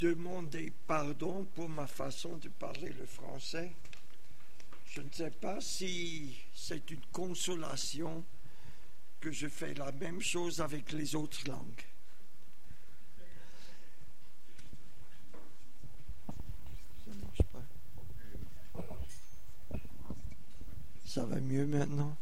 demander pardon pour ma façon de parler le français. Je ne sais pas si c'est une consolation que je fais la même chose avec les autres langues. Ça ne marche pas. Ça va mieux maintenant?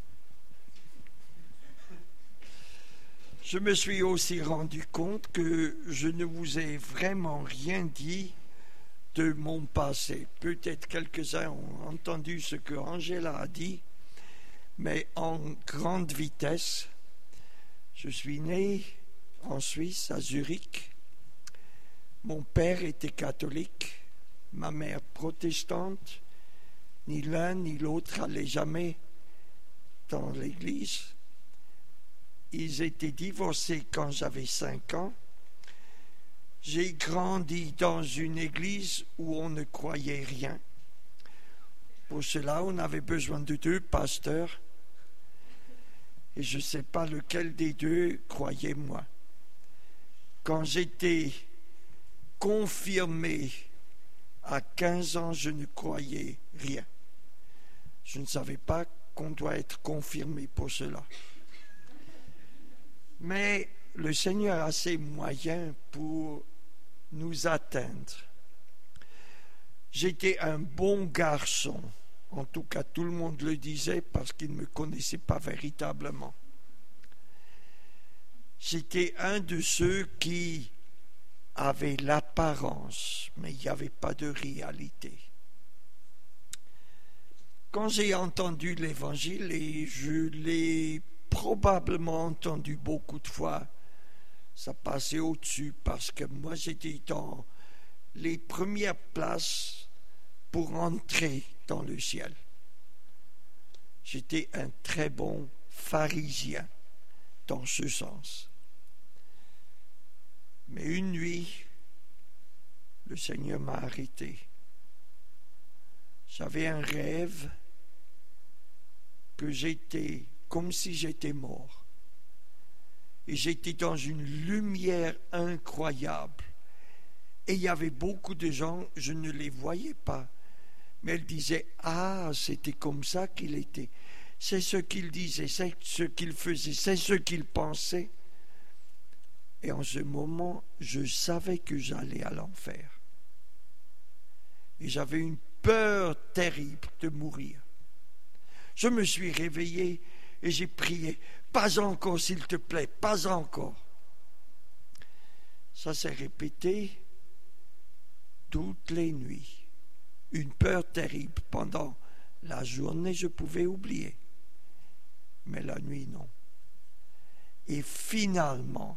Je me suis aussi rendu compte que je ne vous ai vraiment rien dit de mon passé. Peut-être quelques-uns ont entendu ce que Angela a dit, mais en grande vitesse. Je suis né en Suisse, à Zurich. Mon père était catholique, ma mère protestante. Ni l'un ni l'autre n'allaient jamais dans l'église. Ils étaient divorcés quand j'avais 5 ans. J'ai grandi dans une église où on ne croyait rien. Pour cela, on avait besoin de 2 pasteurs. Et je ne sais pas lequel des 2 croyait moi. Quand j'étais confirmé à 15 ans, je ne croyais rien. Je ne savais pas qu'on doit être confirmé pour cela. Mais le Seigneur a ses moyens pour nous atteindre. J'étais un bon garçon. En tout cas, tout le monde le disait parce qu'il ne me connaissait pas véritablement. J'étais un de ceux qui avaient l'apparence, mais il n'y avait pas de réalité. Quand j'ai entendu l'Évangile, et je l'ai probablement entendu beaucoup de fois, ça passait au-dessus parce que moi j'étais dans les premières places pour entrer dans le ciel. J'étais un très bon pharisien dans ce sens. Mais une nuit, le Seigneur m'a arrêté. J'avais un rêve que j'étais comme si j'étais mort. Et j'étais dans une lumière incroyable. Et il y avait beaucoup de gens, je ne les voyais pas. Mais elles disaient, ah, c'était comme ça qu'il était. C'est ce qu'il disait, c'est ce qu'il faisait, c'est ce qu'il pensait. Et en ce moment, je savais que j'allais à l'enfer. Et j'avais une peur terrible de mourir. Je me suis réveillé et j'ai prié, pas encore s'il te plaît, pas encore. Ça s'est répété toutes les nuits. Une peur terrible. Pendant la journée, je pouvais oublier. Mais la nuit, non. Et finalement,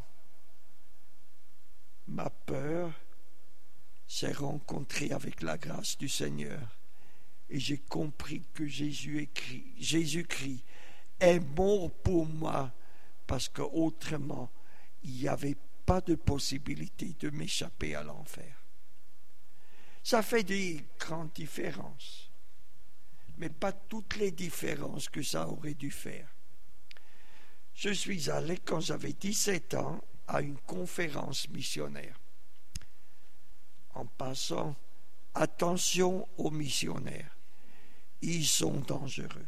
ma peur s'est rencontrée avec la grâce du Seigneur. Et j'ai compris que Jésus-Christ est mort pour moi parce qu'autrement, il n'y avait pas de possibilité de m'échapper à l'enfer. Ça fait des grandes différences, mais pas toutes les différences que ça aurait dû faire. Je suis allé, quand j'avais 17 ans, à une conférence missionnaire. En passant, attention aux missionnaires. Ils sont dangereux.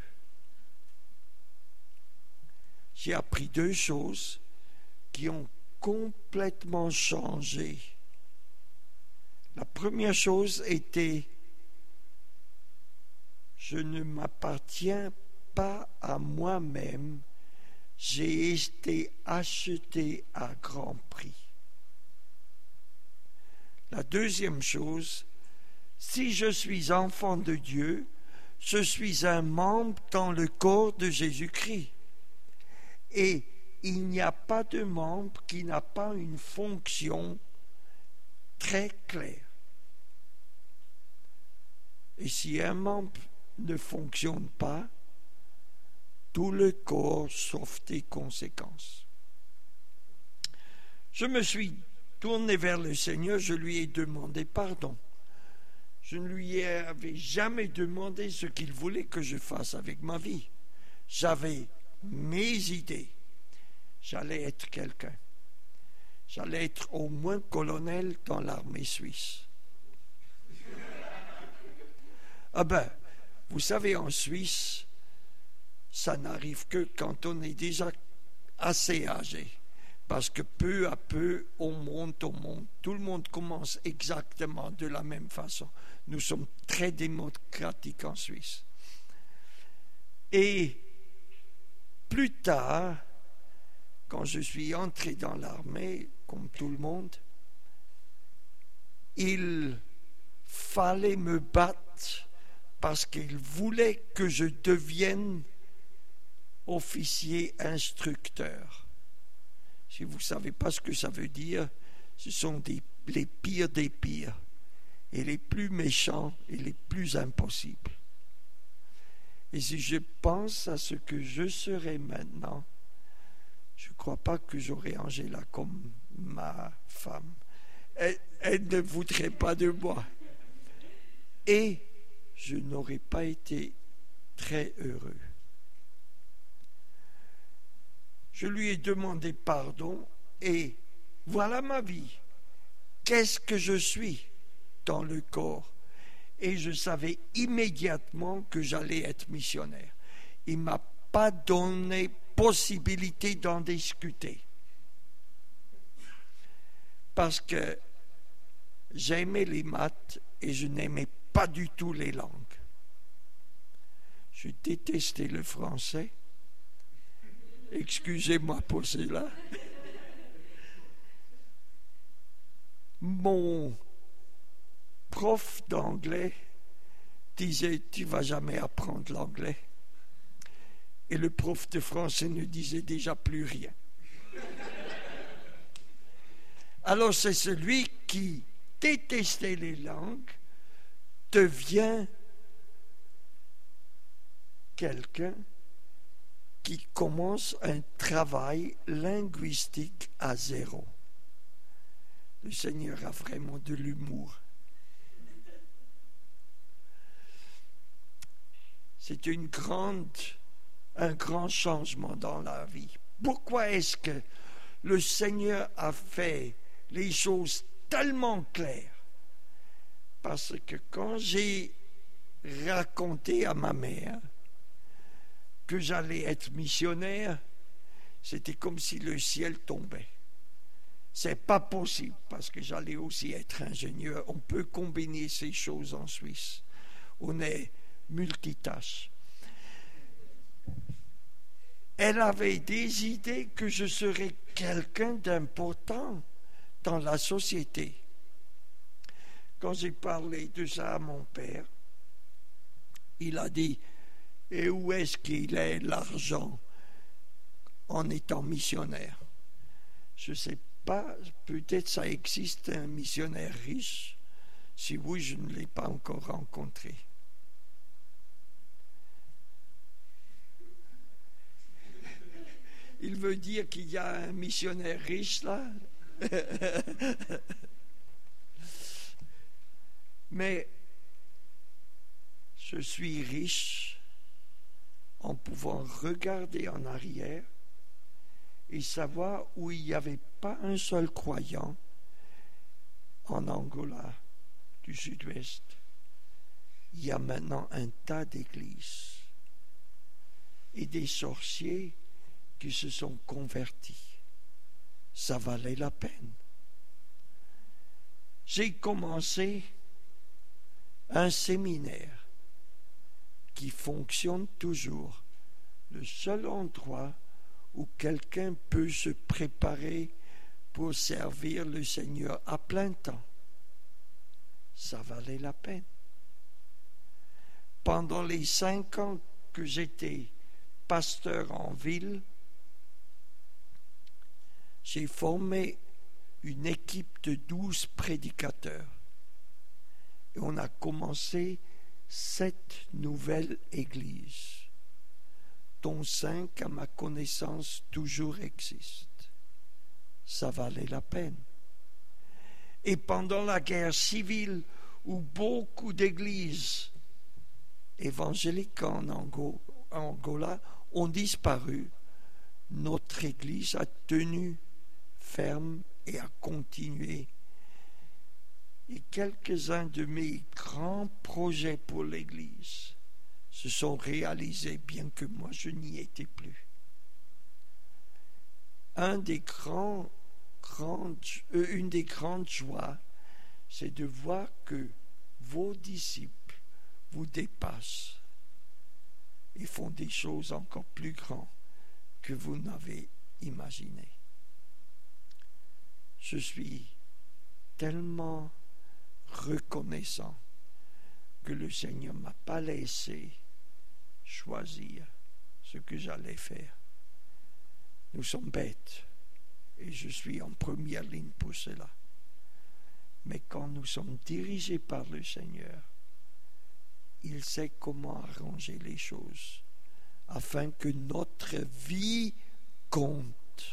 J'ai appris 2 choses qui ont complètement changé. La première chose était, je ne m'appartiens pas à moi-même, j'ai été acheté à grand prix. La deuxième chose, si je suis enfant de Dieu, je suis un membre dans le corps de Jésus-Christ. Et il n'y a pas de membre qui n'a pas une fonction très claire. Et si un membre ne fonctionne pas, tout le corps souffre des conséquences. Je me suis tourné vers le Seigneur, je lui ai demandé pardon. Je ne lui avais jamais demandé ce qu'il voulait que je fasse avec ma vie. J'avais mes idées. J'allais être quelqu'un. J'allais être au moins colonel dans l'armée suisse. Ah ben, vous savez, en Suisse, ça n'arrive que quand on est déjà assez âgé. Parce que peu à peu, on monte. Tout le monde commence exactement de la même façon. Nous sommes très démocratiques en Suisse. Et plus tard, quand je suis entré dans l'armée, comme tout le monde, il fallait me battre parce qu'il voulait que je devienne officier instructeur. Si vous ne savez pas ce que ça veut dire, ce sont les pires des pires et les plus méchants et les plus impossibles. Et si je pense à ce que je serai maintenant, je ne crois pas que j'aurai Angela comme ma femme. Elle ne voudrait pas de moi. Et je n'aurais pas été très heureux. Je lui ai demandé pardon et voilà ma vie. Qu'est-ce que je suis dans le corps? Et je savais immédiatement que j'allais être missionnaire. Il ne m'a pas donné possibilité d'en discuter. Parce que j'aimais les maths et je n'aimais pas du tout les langues. Je détestais le français. Excusez-moi pour cela. Mon prof d'anglais disait « Tu ne vas jamais apprendre l'anglais ». Et le prof de français ne disait déjà plus rien. Alors c'est celui qui détestait les langues devient quelqu'un qui commence un travail linguistique à zéro. Le Seigneur a vraiment de l'humour. C'est un grand changement dans la vie. Pourquoi est-ce que le Seigneur a fait les choses tellement claires? Parce que quand j'ai raconté à ma mère que j'allais être missionnaire, c'était comme si le ciel tombait. C'est pas possible parce que j'allais aussi être ingénieur. On peut combiner ces choses en Suisse. On est multitâche. Elle avait des idées que je serais quelqu'un d'important dans la société. Quand j'ai parlé de ça à mon père, il a dit « Et où est-ce qu'il est l'argent en étant missionnaire ?» Je ne sais pas, peut-être ça existe un missionnaire riche. Si oui, je ne l'ai pas encore rencontré. Il veut dire qu'il y a un missionnaire riche là. Mais je suis riche en pouvant regarder en arrière et savoir où il n'y avait pas un seul croyant en Angola du sud-ouest. Il y a maintenant un tas d'églises et des sorciers qui se sont convertis. Ça valait la peine. J'ai commencé un séminaire qui fonctionne toujours. Le seul endroit où quelqu'un peut se préparer pour servir le Seigneur à plein temps. Ça valait la peine. Pendant les 5 ans que j'étais pasteur en ville, j'ai formé une équipe de 12 prédicateurs. Et on a commencé 7 nouvelles églises, dont 5, à ma connaissance, toujours existent. Ça valait la peine. Et pendant la guerre civile, où beaucoup d'églises évangéliques en Angola ont disparu, notre église a tenu ferme et à continuer. Et quelques-uns de mes grands projets pour l'Église se sont réalisés bien que moi je n'y étais plus. Une des grandes joies, c'est de voir que vos disciples vous dépassent et font des choses encore plus grandes que vous n'avez imaginées. Je suis tellement reconnaissant que le Seigneur ne m'a pas laissé choisir ce que j'allais faire. Nous sommes bêtes et je suis en première ligne pour cela. Mais quand nous sommes dirigés par le Seigneur, il sait comment arranger les choses afin que notre vie compte.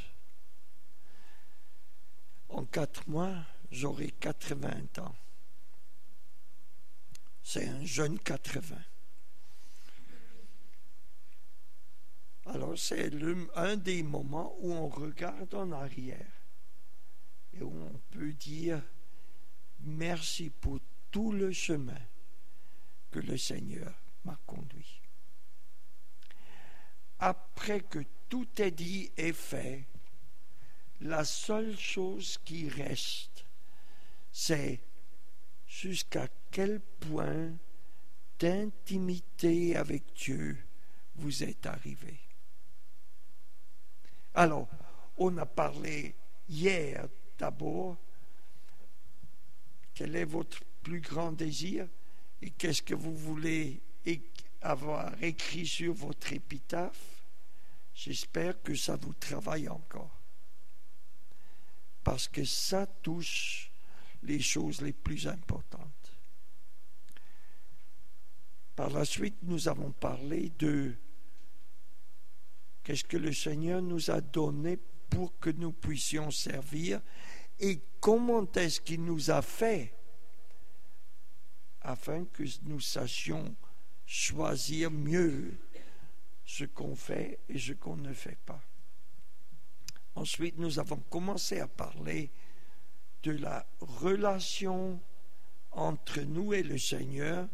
En 4 mois, j'aurai 80 ans. C'est un jeune 80. Alors c'est un des moments où on regarde en arrière et où on peut dire merci pour tout le chemin que le Seigneur m'a conduit. Après que tout est dit et fait, la seule chose qui reste, c'est jusqu'à quel point d'intimité avec Dieu vous êtes arrivé. Alors, on a parlé hier d'abord. Quel est votre plus grand désir et qu'est-ce que vous voulez avoir écrit sur votre épitaphe? J'espère que ça vous travaille encore. Parce que ça touche les choses les plus importantes. Par la suite, nous avons parlé de qu'est-ce que le Seigneur nous a donné pour que nous puissions servir et comment est-ce qu'il nous a fait afin que nous sachions choisir mieux ce qu'on fait et ce qu'on ne fait pas. Ensuite, nous avons commencé à parler de la relation entre nous et le Seigneur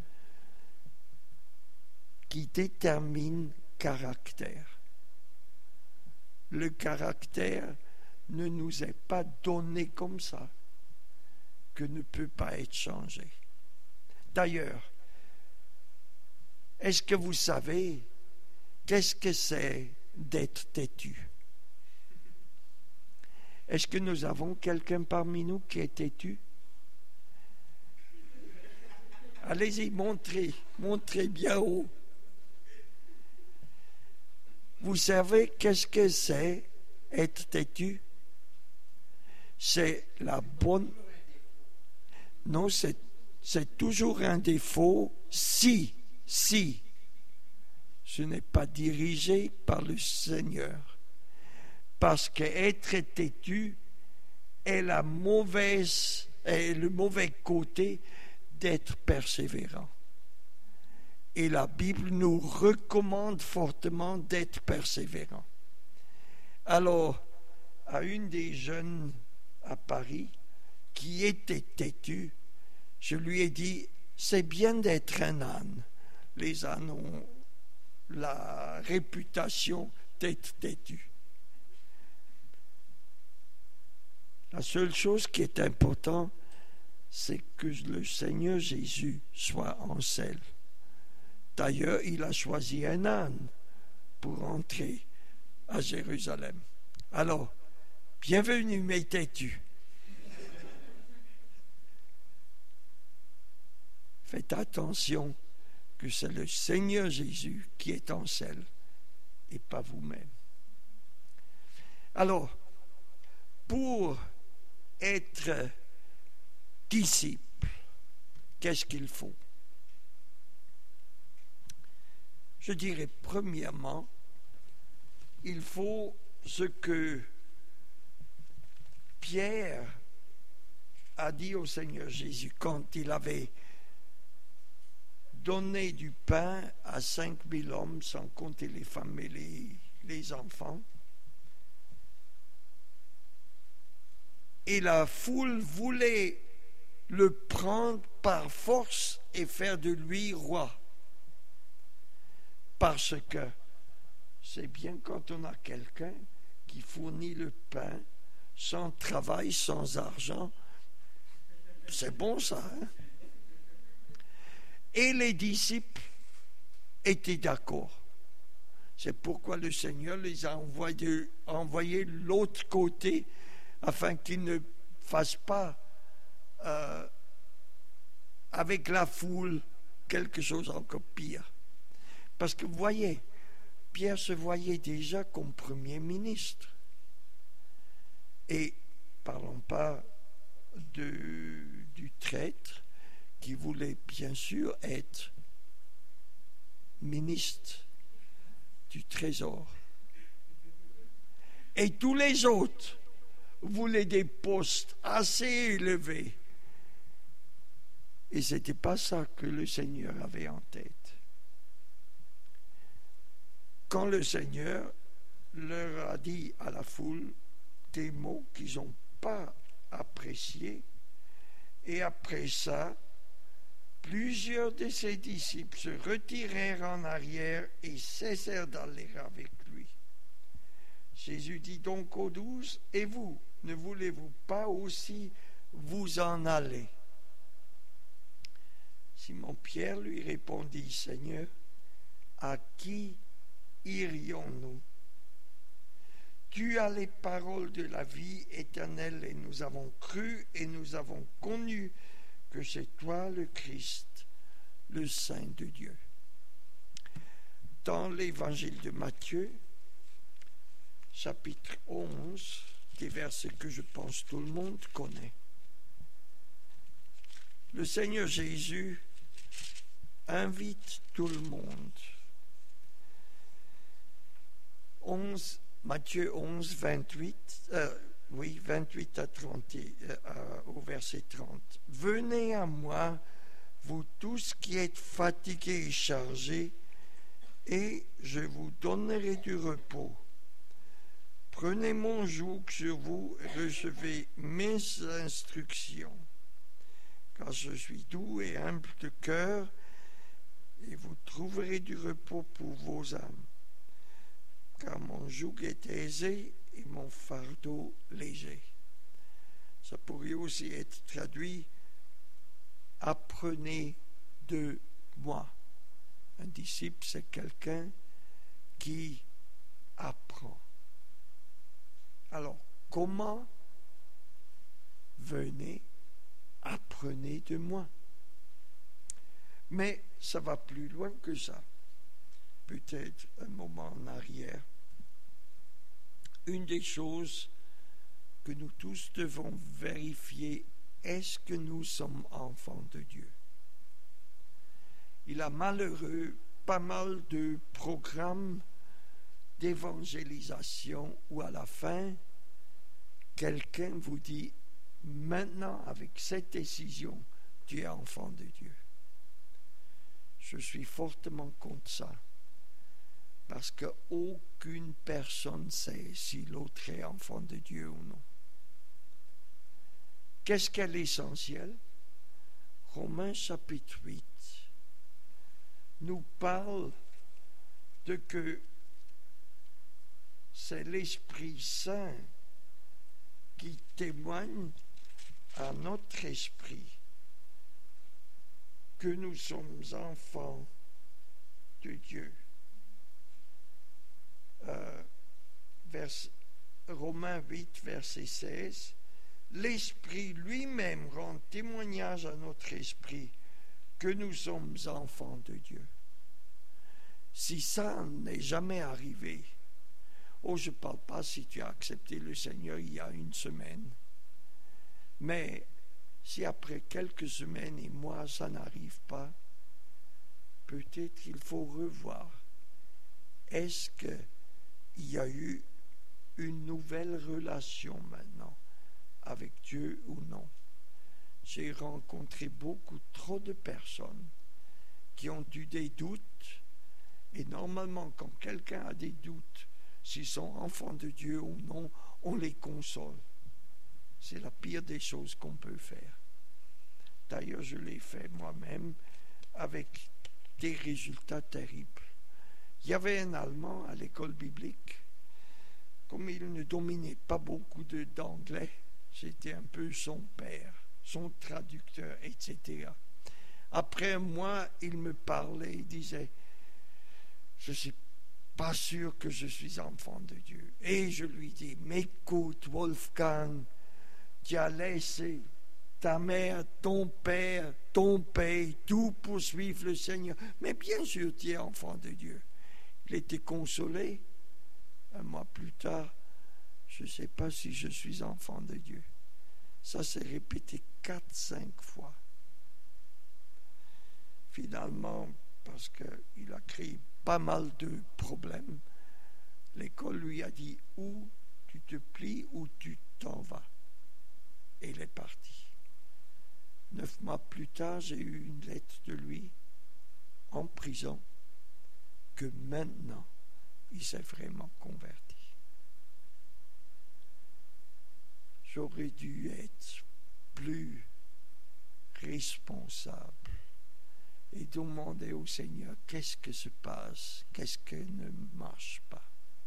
qui détermine caractère. Le caractère ne nous est pas donné comme ça, que ne peut pas être changé. D'ailleurs, est-ce que vous savez qu'est-ce que c'est d'être têtu? Est-ce que nous avons quelqu'un parmi nous qui est têtu? Allez-y, montrez bien haut. Vous savez qu'est-ce que c'est être têtu? C'est la bonne... Non, c'est toujours un défaut si ce n'est pas dirigé par le Seigneur. Parce qu'être têtu est le mauvais côté d'être persévérant. Et la Bible nous recommande fortement d'être persévérant. Alors, à une des jeunes à Paris qui était têtue, je lui ai dit, c'est bien d'être un âne. Les ânes ont la réputation d'être têtus. La seule chose qui est importante, c'est que le Seigneur Jésus soit en selle. D'ailleurs, il a choisi un âne pour entrer à Jérusalem. Alors, bienvenue mes têtus. Faites attention que c'est le Seigneur Jésus qui est en selle et pas vous-même. Alors, pour être disciple, qu'est-ce qu'il faut? Je dirais premièrement, il faut ce que Pierre a dit au Seigneur Jésus quand il avait donné du pain à 5000 hommes, sans compter les femmes et les enfants. Et la foule voulait le prendre par force et faire de lui roi. Parce que c'est bien quand on a quelqu'un qui fournit le pain sans travail, sans argent. C'est bon ça, hein? Et les disciples étaient d'accord. C'est pourquoi le Seigneur les a envoyés de l'autre côté afin qu'ils ne fassent pas avec la foule quelque chose encore pire. Parce que vous voyez, Pierre se voyait déjà comme Premier ministre. Et parlons pas du traître qui voulait bien sûr être ministre du Trésor. Et tous les autres voulaient des postes assez élevés. Et ce n'était pas ça que le Seigneur avait en tête. Quand le Seigneur leur a dit à la foule des mots qu'ils n'ont pas appréciés, et après ça, plusieurs de ses disciples se retirèrent en arrière et cessèrent d'aller avec lui. Jésus dit donc aux 12, « Et vous, ne voulez-vous pas aussi vous en aller ?» Simon-Pierre lui répondit, « Seigneur, à qui irions-nous? Tu as les paroles de la vie éternelle et nous avons cru et nous avons connu que c'est toi le Christ, le Saint de Dieu. » Dans l'évangile de Matthieu, chapitre 11, des versets que je pense tout le monde connaît, le Seigneur Jésus invite tout le monde. Matthieu 11, 28 à 30, au verset 30. « Venez à moi, vous tous qui êtes fatigués et chargés, et je vous donnerai du repos. Prenez mon joug sur vous et recevez mes instructions, car je suis doux et humble de cœur, et vous trouverez du repos pour vos âmes. Car mon joug est aisé et mon fardeau léger. » Ça pourrait aussi être traduit « Apprenez de moi ». Un disciple, c'est quelqu'un qui apprend. Alors, comment? Venez, apprenez de moi. Mais ça va plus loin que ça. Peut-être un moment en arrière. Une des choses que nous tous devons vérifier, est-ce que nous sommes enfants de Dieu? Il a malheureux pas mal de programmes d'évangélisation où à la fin, quelqu'un vous dit, maintenant avec cette décision, tu es enfant de Dieu. Je suis fortement contre ça. Parce qu'aucune personne sait si l'autre est enfant de Dieu ou non. Qu'est-ce qu'est l'essentiel? Romains chapitre 8 nous parle de que c'est l'Esprit Saint qui témoigne à notre esprit que nous sommes enfants de Dieu. Romains 8, verset 16, l'Esprit lui-même rend témoignage à notre esprit que nous sommes enfants de Dieu. Si ça n'est jamais arrivé, je ne parle pas si tu as accepté le Seigneur il y a une semaine, mais si après quelques semaines et mois ça n'arrive pas, peut-être qu'il faut revoir. Est-ce qu'il y a eu une nouvelle relation maintenant avec Dieu ou non? J'ai rencontré beaucoup trop de personnes qui ont eu des doutes, et normalement quand quelqu'un a des doutes s'ils sont enfants de Dieu ou non, on les console. C'est la pire des choses qu'on peut faire. D'ailleurs, je l'ai fait moi-même avec des résultats terribles. Il y avait un Allemand à l'école biblique. Comme il ne dominait pas beaucoup d'anglais, j'étais un peu son père, son traducteur, etc. Après un mois, il me parlait, il disait « Je ne suis pas sûr que je suis enfant de Dieu. » Et je lui dis « Mais écoute, Wolfgang, tu as laissé ta mère, ton père, ton pays, tout pour suivre le Seigneur. Mais bien sûr, tu es enfant de Dieu. » Il était consolé. Un mois plus tard, je ne sais pas si je suis enfant de Dieu. Ça s'est répété 4-5 fois. Finalement, parce qu'il a créé pas mal de problèmes, l'école lui a dit ou tu te plies ou tu t'en vas. Et il est parti. 9 mois plus tard, j'ai eu une lettre de lui en prison que maintenant il s'est vraiment converti. J'aurais dû être plus responsable et demander au Seigneur qu'est-ce que se passe, qu'est-ce que ne marche pas.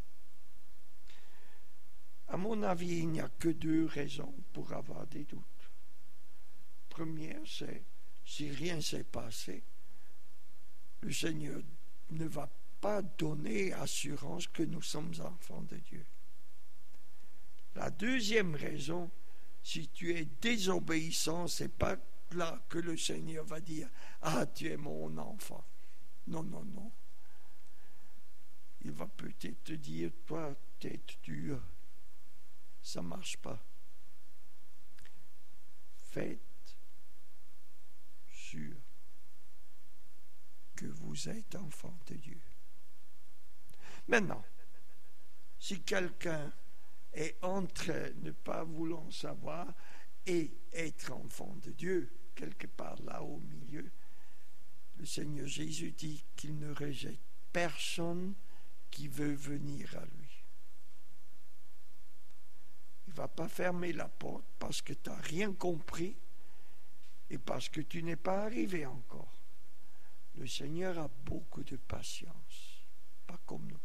À mon avis, il n'y a que 2 raisons pour avoir des doutes. Première, c'est si rien ne s'est passé, le Seigneur ne va pas donner assurance que nous sommes enfants de Dieu. La deuxième raison, si tu es désobéissant, c'est pas là que le Seigneur va dire « Ah, tu es mon enfant ». Non, non, non. Il va peut-être te dire « Toi, tête dure, ça ne marche pas ». Faites sûr que vous êtes enfant de Dieu. Maintenant, si quelqu'un est entre ne pas vouloir savoir et être enfant de Dieu, quelque part là au milieu, le Seigneur Jésus dit qu'il ne rejette personne qui veut venir à lui. Il ne va pas fermer la porte parce que tu n'as rien compris et parce que tu n'es pas arrivé encore. Le Seigneur a beaucoup de patience, pas comme nous.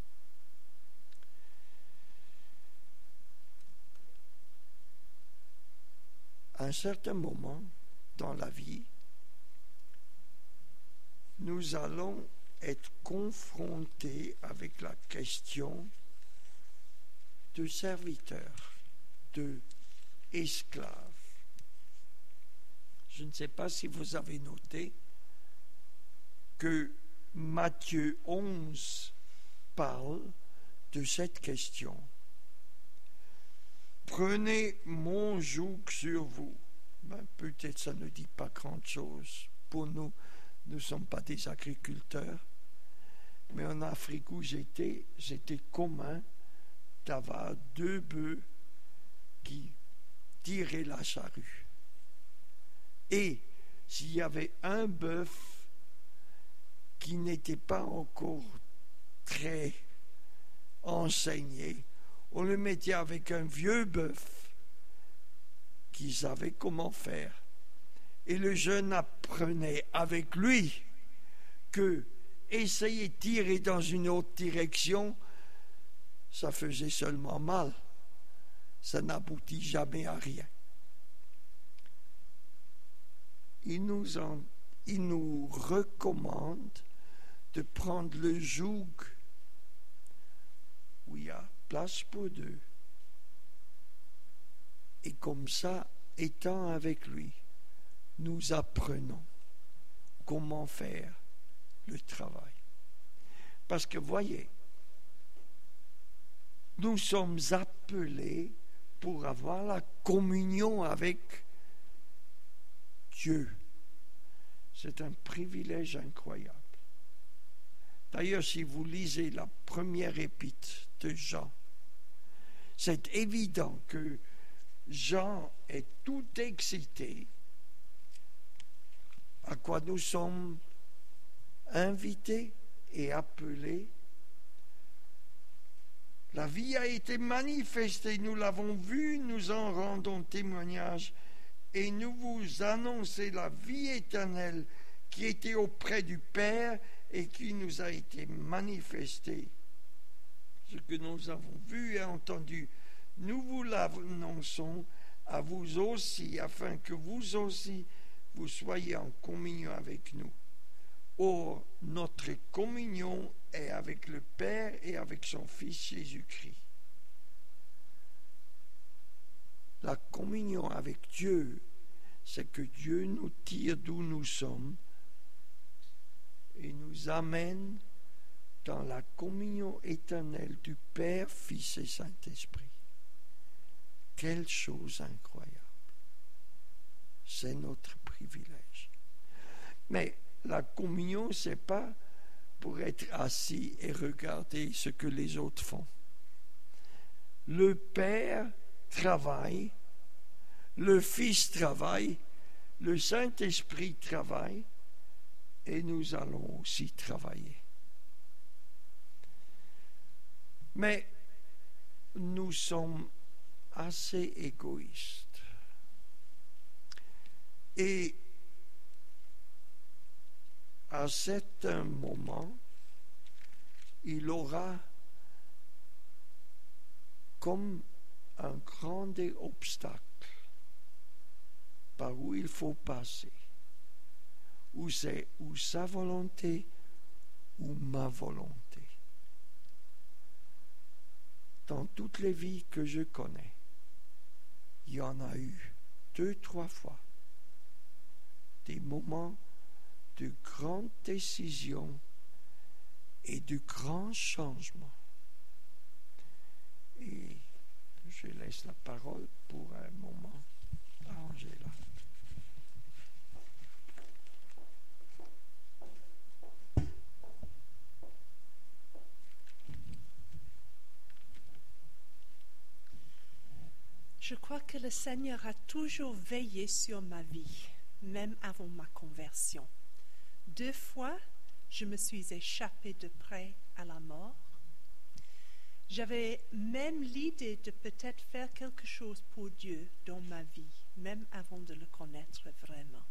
À un certain moment dans la vie, nous allons être confrontés avec la question de serviteur, de esclave. Je ne sais pas si vous avez noté que Matthieu 11 parle de cette question. Prenez mon joug sur vous. Peut-être ça ne dit pas grand-chose. Pour nous, nous ne sommes pas des agriculteurs. Mais en Afrique où j'étais, c'était commun d'avoir 2 bœufs qui tiraient la charrue. Et s'il y avait un bœuf qui n'était pas encore très enseigné, on le mettait avec un vieux bœuf qui savait comment faire. Et le jeune apprenait avec lui que essayer de tirer dans une autre direction, ça faisait seulement mal. Ça n'aboutit jamais à rien. Il nous recommande de prendre le joug où il y a place pour 2. Et comme ça, étant avec lui, nous apprenons comment faire le travail. Parce que voyez, nous sommes appelés pour avoir la communion avec Dieu. C'est un privilège incroyable. D'ailleurs, si vous lisez la première épître de Jean, c'est évident que Jean est tout excité à quoi nous sommes invités et appelés. La vie a été manifestée, nous l'avons vue, nous en rendons témoignage et nous vous annonçons la vie éternelle qui était auprès du Père et qui nous a été manifestée. Ce que nous avons vu et entendu, nous vous l'annonçons à vous aussi, afin que vous aussi, vous soyez en communion avec nous. Or, notre communion est avec le Père et avec son Fils Jésus-Christ. La communion avec Dieu, c'est que Dieu nous tire d'où nous sommes et nous amène dans la communion éternelle du Père, Fils et Saint-Esprit. Quelle chose incroyable! C'est notre privilège. Mais la communion, ce n'est pas pour être assis et regarder ce que les autres font. Le Père travaille, le Fils travaille, le Saint-Esprit travaille, et nous allons aussi travailler. Mais nous sommes assez égoïstes. Et à certains moments, il aura comme un grand obstacle par où il faut passer, où c'est ou sa volonté ou ma volonté. Dans toutes les vies que je connais, il y en a eu 2-3 fois des moments de grandes décisions et de grands changements. Et je laisse la parole pour un moment à Angela. Je crois que le Seigneur a toujours veillé sur ma vie, même avant ma conversion. 2 fois, je me suis échappée de près à la mort. J'avais même l'idée de peut-être faire quelque chose pour Dieu dans ma vie, même avant de le connaître vraiment.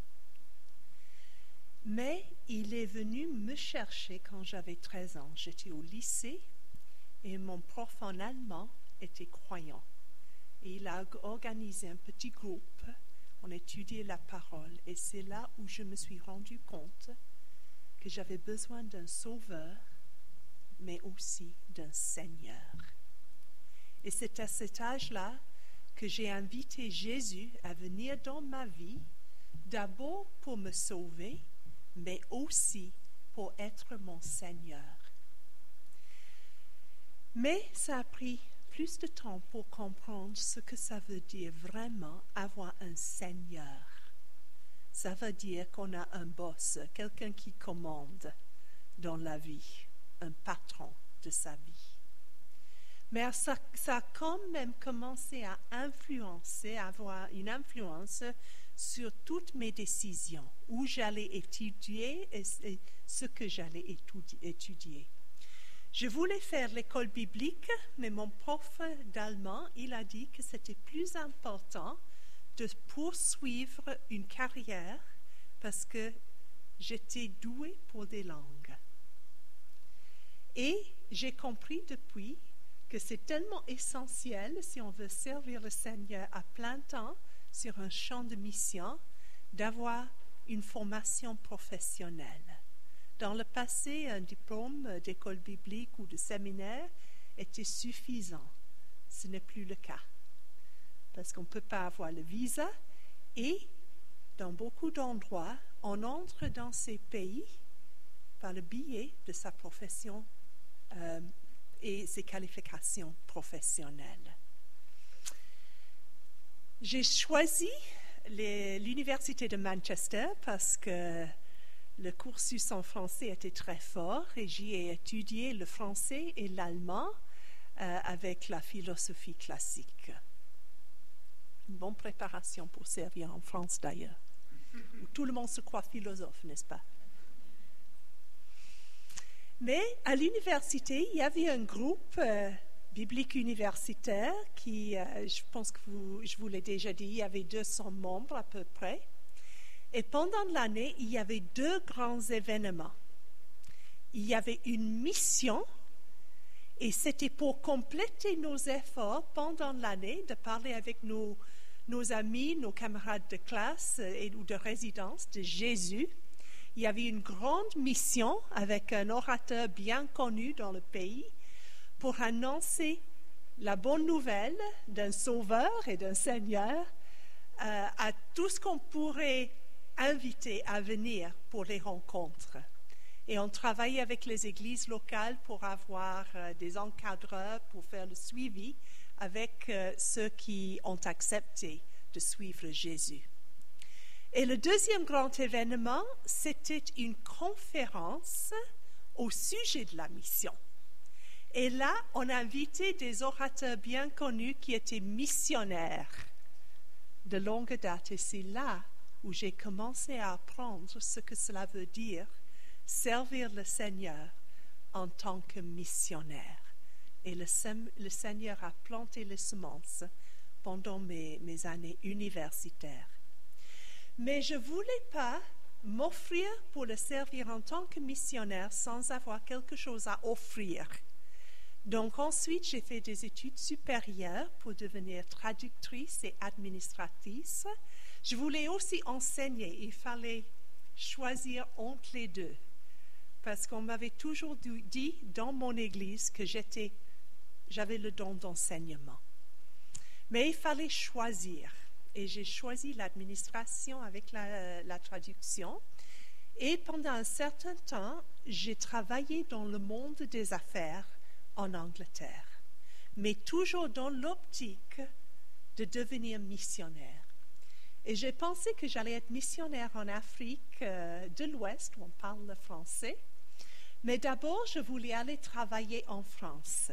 Mais il est venu me chercher quand j'avais 13 ans. J'étais au lycée et mon prof en allemand était croyant. Et il a organisé un petit groupe, on étudiait la parole, et c'est là où je me suis rendu compte que j'avais besoin d'un sauveur, mais aussi d'un Seigneur. Et c'est à cet âge-là que j'ai invité Jésus à venir dans ma vie, d'abord pour me sauver, mais aussi pour être mon Seigneur. Mais ça a pris plus de temps pour comprendre ce que ça veut dire vraiment avoir un Seigneur. Ça veut dire qu'on a un boss, quelqu'un qui commande dans la vie, un patron de sa vie. Mais ça a quand même commencé à influencer, à avoir une influence sur toutes mes décisions, où j'allais étudier et ce que j'allais étudier. Je voulais faire l'école biblique, mais mon prof d'allemand, il a dit que c'était plus important de poursuivre une carrière parce que j'étais douée pour des langues. Et j'ai compris depuis que c'est tellement essentiel, si on veut servir le Seigneur à plein temps sur un champ de mission, d'avoir une formation professionnelle. Dans le passé, un diplôme d'école biblique ou de séminaire était suffisant. Ce n'est plus le cas. Parce qu'on ne peut pas avoir le visa et dans beaucoup d'endroits, on entre dans ces pays par le biais de sa profession et ses qualifications professionnelles. J'ai choisi l'université de Manchester parce que le cursus en français était très fort et j'y ai étudié le français et l'allemand avec la philosophie classique. Une bonne préparation pour servir en France d'ailleurs, où tout le monde se croit philosophe, n'est-ce pas? Mais à l'université, il y avait un groupe biblique universitaire qui, je pense que je vous l'ai déjà dit, il y avait 200 membres à peu près. Et pendant l'année, il y avait 2 grands événements. Il y avait une mission, et c'était pour compléter nos efforts pendant l'année de parler avec nos amis, nos camarades de classe ou de résidence de Jésus. Il y avait une grande mission avec un orateur bien connu dans le pays pour annoncer la bonne nouvelle d'un sauveur et d'un Seigneur à tout ce qu'on pourrait inviter à venir pour les rencontres. Et on travaillait avec les églises locales pour avoir des encadreurs pour faire le suivi avec ceux qui ont accepté de suivre Jésus. Et le deuxième grand événement, c'était une conférence au sujet de la mission. Et là, on a invité des orateurs bien connus qui étaient missionnaires de longue date. Et c'est là où j'ai commencé à apprendre ce que cela veut dire, servir le Seigneur en tant que missionnaire. Et le Seigneur a planté les semences pendant mes années universitaires. Mais je ne voulais pas m'offrir pour le servir en tant que missionnaire sans avoir quelque chose à offrir. Donc ensuite, j'ai fait des études supérieures pour devenir traductrice et administratrice. Je voulais aussi enseigner. Il fallait choisir entre les deux. Parce qu'on m'avait toujours dit dans mon église que j'avais le don d'enseignement. Mais il fallait choisir. Et j'ai choisi l'administration avec la traduction. Et pendant un certain temps, j'ai travaillé dans le monde des affaires en Angleterre, mais toujours dans l'optique de devenir missionnaire. Et j'ai pensé que j'allais être missionnaire en Afrique de l'Ouest, où on parle le français. Mais d'abord, je voulais aller travailler en France.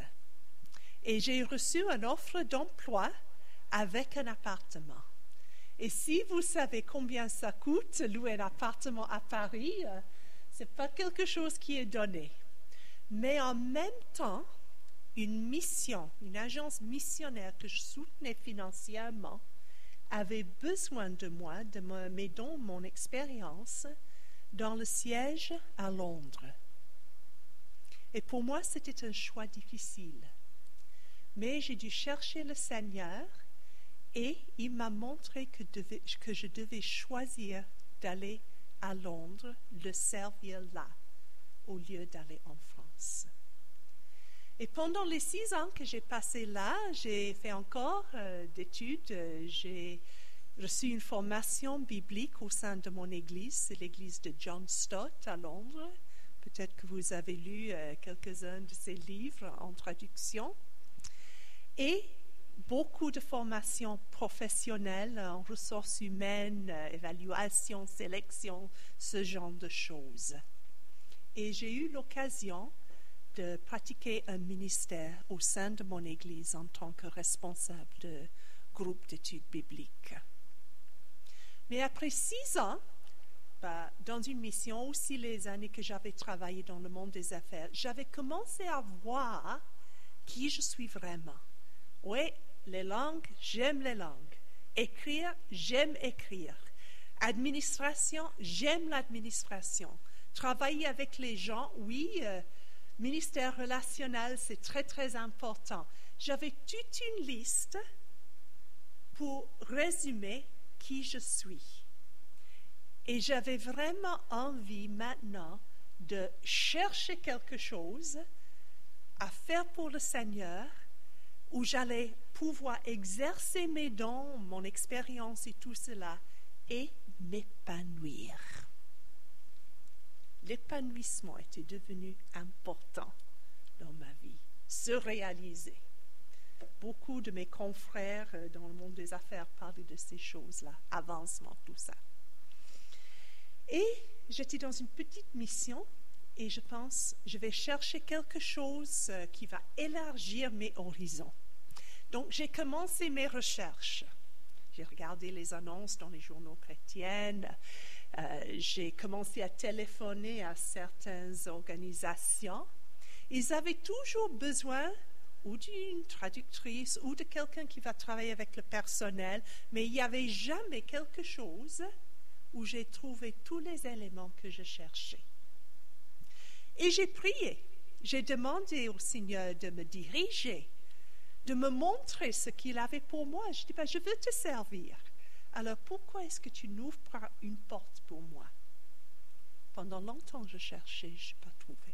Et j'ai reçu une offre d'emploi avec un appartement. Et si vous savez combien ça coûte, louer un appartement à Paris, ce n'est pas quelque chose qui est donné. Mais en même temps, une mission, une agence missionnaire que je soutenais financièrement, avait besoin de moi, de mes dons, mon expérience, dans le siège à Londres. Et pour moi, c'était un choix difficile. Mais j'ai dû chercher le Seigneur et il m'a montré que je devais choisir d'aller à Londres, le servir là, au lieu d'aller en France. Et pendant les 6 ans que j'ai passés là, j'ai fait encore d'études. J'ai reçu une formation biblique au sein de mon église. C'est l'église de John Stott à Londres. Peut-être que vous avez lu quelques-uns de ses livres en traduction. Et beaucoup de formations professionnelles en ressources humaines, évaluation, sélection, ce genre de choses. Et j'ai eu l'occasion de pratiquer un ministère au sein de mon église en tant que responsable de groupe d'études bibliques. Mais après 6 ans, dans une mission, aussi les années que j'avais travaillé dans le monde des affaires, j'avais commencé à voir qui je suis vraiment. Oui, les langues, j'aime les langues. Écrire, j'aime écrire. Administration, j'aime l'administration. Travailler avec les gens, oui, ministère relationnel, c'est très, très important. J'avais toute une liste pour résumer qui je suis. Et j'avais vraiment envie maintenant de chercher quelque chose à faire pour le Seigneur où j'allais pouvoir exercer mes dons, mon expérience et tout cela et m'épanouir. L'épanouissement était devenu important dans ma vie, se réaliser. Beaucoup de mes confrères dans le monde des affaires parlaient de ces choses-là, avancement, tout ça. Et j'étais dans une petite mission et je pense, je vais chercher quelque chose qui va élargir mes horizons. Donc, j'ai commencé mes recherches. J'ai regardé les annonces dans les journaux chrétiens. J'ai commencé à téléphoner à certaines organisations. Ils avaient toujours besoin ou d'une traductrice ou de quelqu'un qui va travailler avec le personnel, mais il n'y avait jamais quelque chose où j'ai trouvé tous les éléments que je cherchais. Et j'ai prié, j'ai demandé au Seigneur de me diriger, de me montrer ce qu'il avait pour moi. Je dis, je veux te servir. Alors pourquoi est-ce que tu n'ouvres pas une porte pour moi? Pendant longtemps, je cherchais, je n'ai pas trouvé.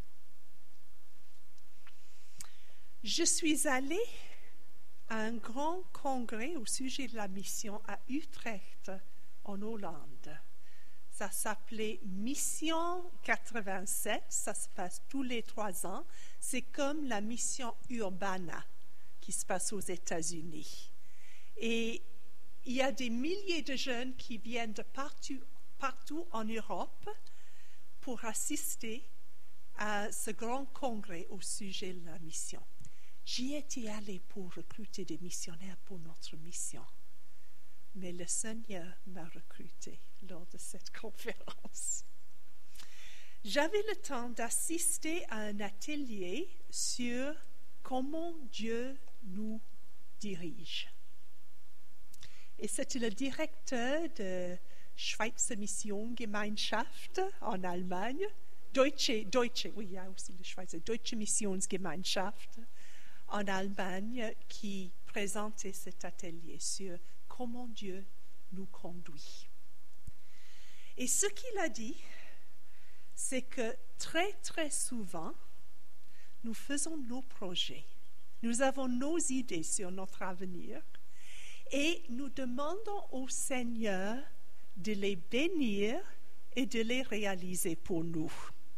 Je suis allée à un grand congrès au sujet de la mission à Utrecht, en Hollande. Ça s'appelait Mission 87, ça se passe tous les 3 ans. C'est comme la mission Urbana qui se passe aux États-Unis. Et il y a des milliers de jeunes qui viennent de partout en Europe pour assister à ce grand congrès au sujet de la mission. J'y étais allée pour recruter des missionnaires pour notre mission. Mais le Seigneur m'a recruté lors de cette conférence. J'avais le temps d'assister à un atelier sur comment Dieu nous dirige. Et c'était le directeur de Schweizer Missionsgemeinschaft en Allemagne, Deutsche, oui, il y a aussi le Schweizer, Deutsche Missionsgemeinschaft en Allemagne, qui présentait cet atelier sur comment Dieu nous conduit. Et ce qu'il a dit, c'est que très, très souvent, nous faisons nos projets, nous avons nos idées sur notre avenir et nous demandons au Seigneur de les bénir et de les réaliser pour nous.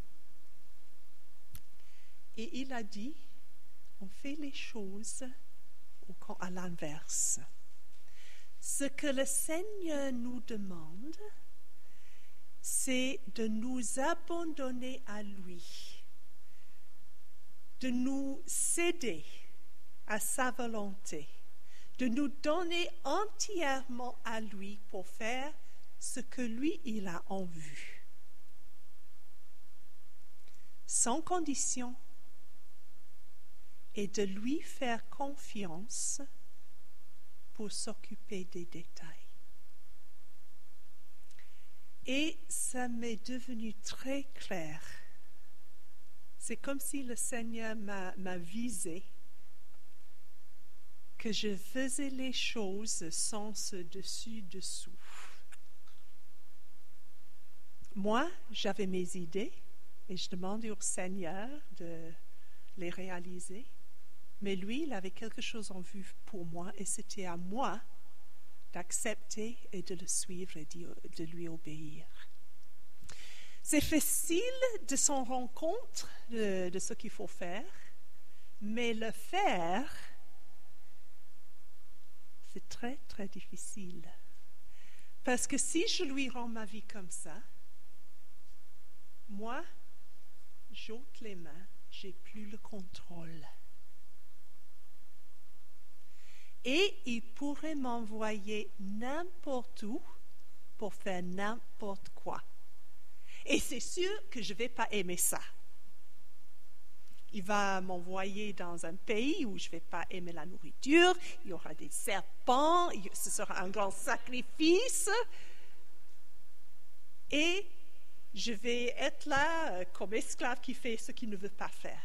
Et il a dit, on fait les choses à l'inverse. Ce que le Seigneur nous demande, c'est de nous abandonner à lui, de nous céder à sa volonté, de nous donner entièrement à lui pour faire ce que lui, il a en vue. Sans condition, et de lui faire confiance pour s'occuper des détails. Et ça m'est devenu très clair. C'est comme si le Seigneur m'a visé, que je faisais les choses sans ce dessus-dessous. Moi, j'avais mes idées et je demandais au Seigneur de les réaliser. Mais lui, il avait quelque chose en vue pour moi et c'était à moi d'accepter et de le suivre et de lui obéir. C'est facile de s'en rendre compte de ce qu'il faut faire, mais le faire, c'est très, très difficile. Parce que si je lui rends ma vie comme ça, moi, j'ôte les mains, j'ai plus le contrôle. Et il pourrait m'envoyer n'importe où pour faire n'importe quoi. Et c'est sûr que je ne vais pas aimer ça. Il va m'envoyer dans un pays où je ne vais pas aimer la nourriture, il y aura des serpents, ce sera un grand sacrifice. Et je vais être là comme esclave qui fait ce qu'il ne veut pas faire.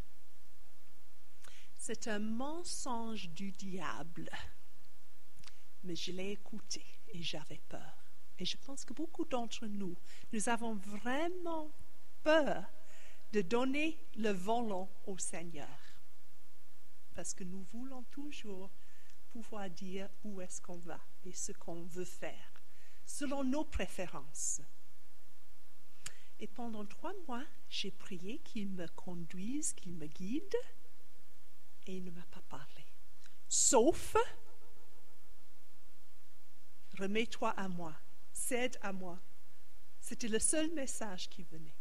C'est un mensonge du diable. Mais je l'ai écouté et j'avais peur. Et je pense que beaucoup d'entre nous, nous avons vraiment peur de donner le volant au Seigneur. Parce que nous voulons toujours pouvoir dire où est-ce qu'on va et ce qu'on veut faire, selon nos préférences. Et pendant 3 mois, j'ai prié qu'il me conduise, qu'il me guide. Et il ne m'a pas parlé. Sauf, remets-toi à moi, cède à moi. C'était le seul message qui venait.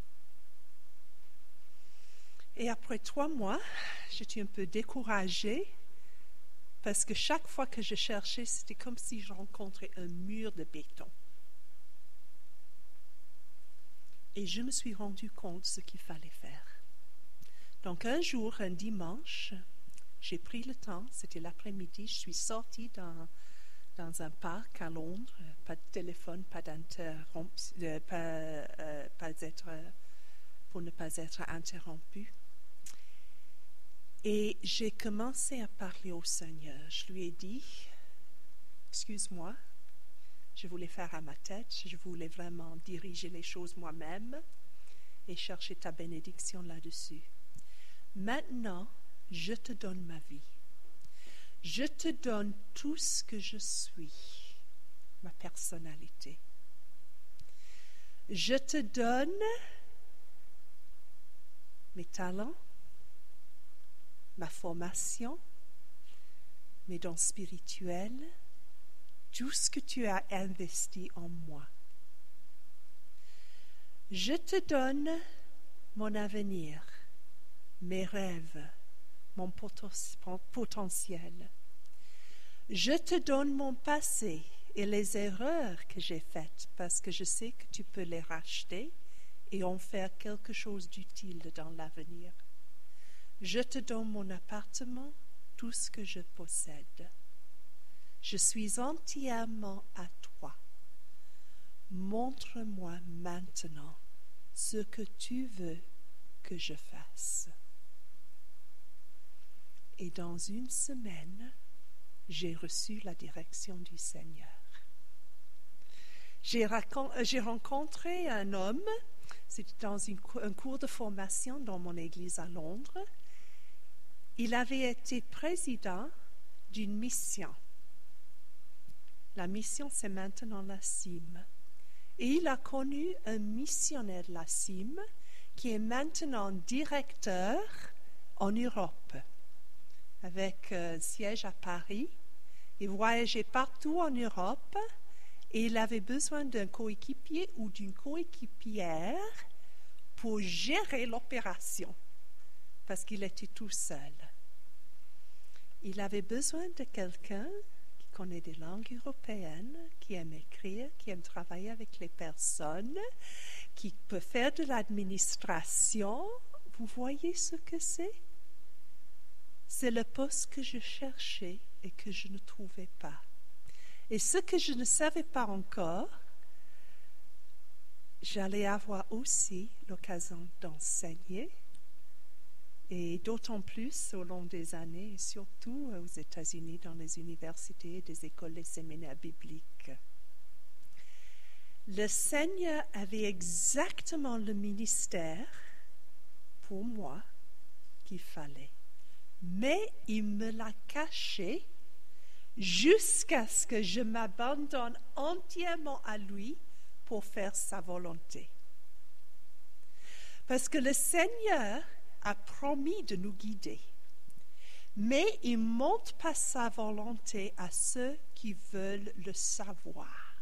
Et après 3 mois, j'étais un peu découragée parce que chaque fois que je cherchais, c'était comme si je rencontrais un mur de béton. Et je me suis rendu compte de ce qu'il fallait faire. Donc un jour, un dimanche, J'ai pris le temps, c'était l'après-midi, je suis sortie dans un parc à Londres, pas de téléphone, pas pour ne pas être interrompue. Et j'ai commencé à parler au Seigneur. Je lui ai dit, excuse-moi, je voulais faire à ma tête, je voulais vraiment diriger les choses moi-même et chercher ta bénédiction là-dessus. Maintenant, je te donne ma vie. Je te donne tout ce que je suis, ma personnalité. Je te donne mes talents, ma formation, mes dons spirituels, tout ce que tu as investi en moi. Je te donne mon avenir, mes rêves, mon potentiel. Je te donne mon passé et les erreurs que j'ai faites parce que je sais que tu peux les racheter et en faire quelque chose d'utile dans l'avenir. Je te donne mon appartement, tout ce que je possède. Je suis entièrement à toi. Montre-moi maintenant ce que tu veux que je fasse. Et dans une semaine, j'ai reçu la direction du Seigneur. J'ai rencontré un homme, c'était dans un cours de formation dans mon église à Londres. Il avait été président d'une mission. La mission, c'est maintenant la CIM. Et il a connu un missionnaire de la CIM qui est maintenant directeur en Europe, avec siège à Paris. Il voyageait partout en Europe et il avait besoin d'un coéquipier ou d'une coéquipière pour gérer l'opération, parce qu'il était tout seul. Il avait besoin de quelqu'un qui connaît des langues européennes, qui aime écrire, qui aime travailler avec les personnes, qui peut faire de l'administration. Vous voyez ce que c'est? C'est le poste que je cherchais et que je ne trouvais pas. Et ce que je ne savais pas encore, j'allais avoir aussi l'occasion d'enseigner, et d'autant plus au long des années, et surtout aux États-Unis, dans les universités, des écoles et séminaires bibliques. Le Seigneur avait exactement le ministère pour moi qu'il fallait. Mais il me l'a caché jusqu'à ce que je m'abandonne entièrement à lui pour faire sa volonté. Parce que le Seigneur a promis de nous guider, mais il ne montre pas sa volonté à ceux qui veulent le savoir.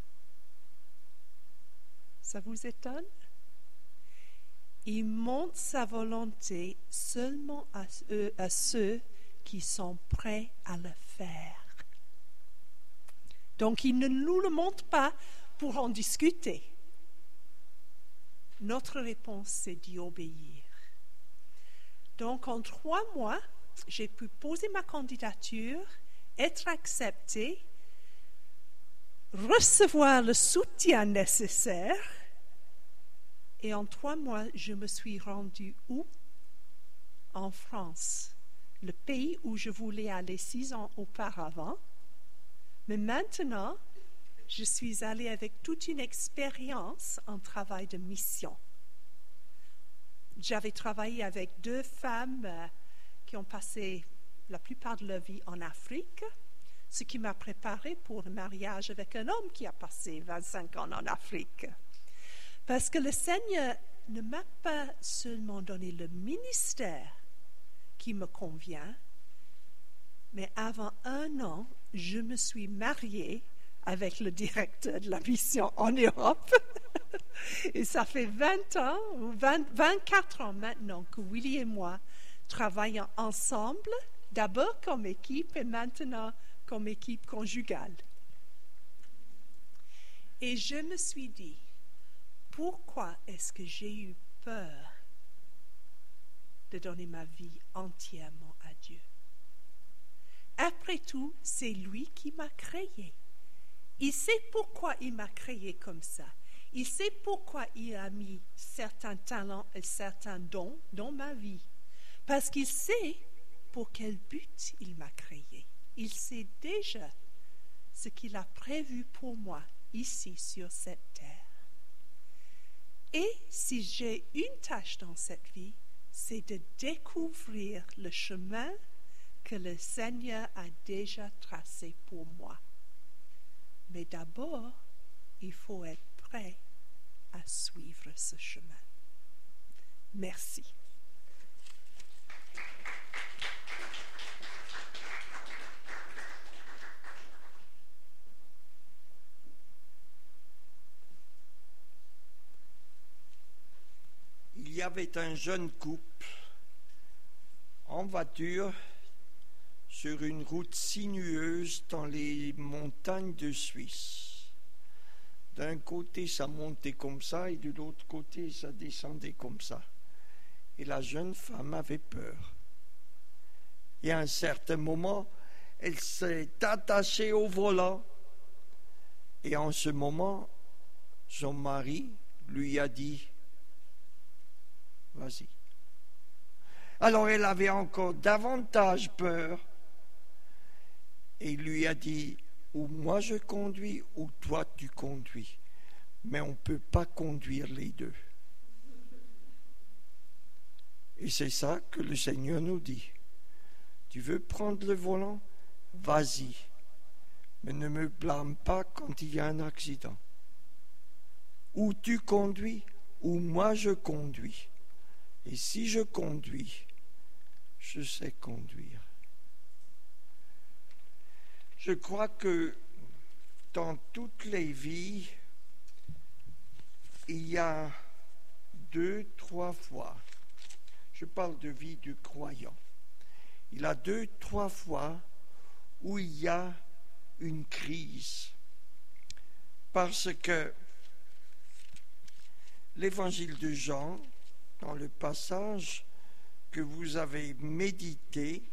Ça vous étonne? Il montre sa volonté seulement à ceux qui sont prêts à le faire. Donc, il ne nous le montre pas pour en discuter. Notre réponse, c'est d'y obéir. Donc, en 3 mois, j'ai pu poser ma candidature, être acceptée, recevoir le soutien nécessaire. Et en 3 mois, je me suis rendue où? En France, le pays où je voulais aller 6 ans auparavant. Mais maintenant, je suis allée avec toute une expérience en travail de mission. J'avais travaillé avec 2 femmes qui ont passé la plupart de leur vie en Afrique, ce qui m'a préparée pour le mariage avec un homme qui a passé 25 ans en Afrique. Parce que le Seigneur ne m'a pas seulement donné le ministère qui me convient, mais avant 1 an, je me suis mariée avec le directeur de la mission en Europe. Et ça fait 24 ans maintenant que Willy et moi travaillons ensemble, d'abord comme équipe et maintenant comme équipe conjugale. Et je me suis dit, pourquoi est-ce que j'ai eu peur de donner ma vie entièrement à Dieu? Après tout, c'est lui qui m'a créé. Il sait pourquoi il m'a créé comme ça. Il sait pourquoi il a mis certains talents et certains dons dans ma vie. Parce qu'il sait pour quel but il m'a créé. Il sait déjà ce qu'il a prévu pour moi ici sur cette terre. Et si j'ai une tâche dans cette vie, c'est de découvrir le chemin que le Seigneur a déjà tracé pour moi. Mais d'abord, il faut être prêt à suivre ce chemin. Merci. Il y avait un jeune couple en voiture sur une route sinueuse dans les montagnes de Suisse. D'un côté, ça montait comme ça et de l'autre côté, ça descendait comme ça. Et la jeune femme avait peur. Et à un certain moment, elle s'est attachée au volant. Et en ce moment, son mari lui a dit « Vas-y ». Alors elle avait encore davantage peur. Et il lui a dit, ou moi je conduis, ou toi tu conduis. Mais on ne peut pas conduire les deux. Et c'est ça que le Seigneur nous dit. Tu veux prendre le volant? Vas-y. Mais ne me blâme pas quand il y a un accident. Ou tu conduis, ou moi je conduis. Et si je conduis, je sais conduire. Je crois que dans toutes les vies, il y a 2-3 fois, je parle de vie du croyant, il y a 2-3 fois où il y a une crise. Parce que l'évangile de Jean, dans le passage que vous avez médité,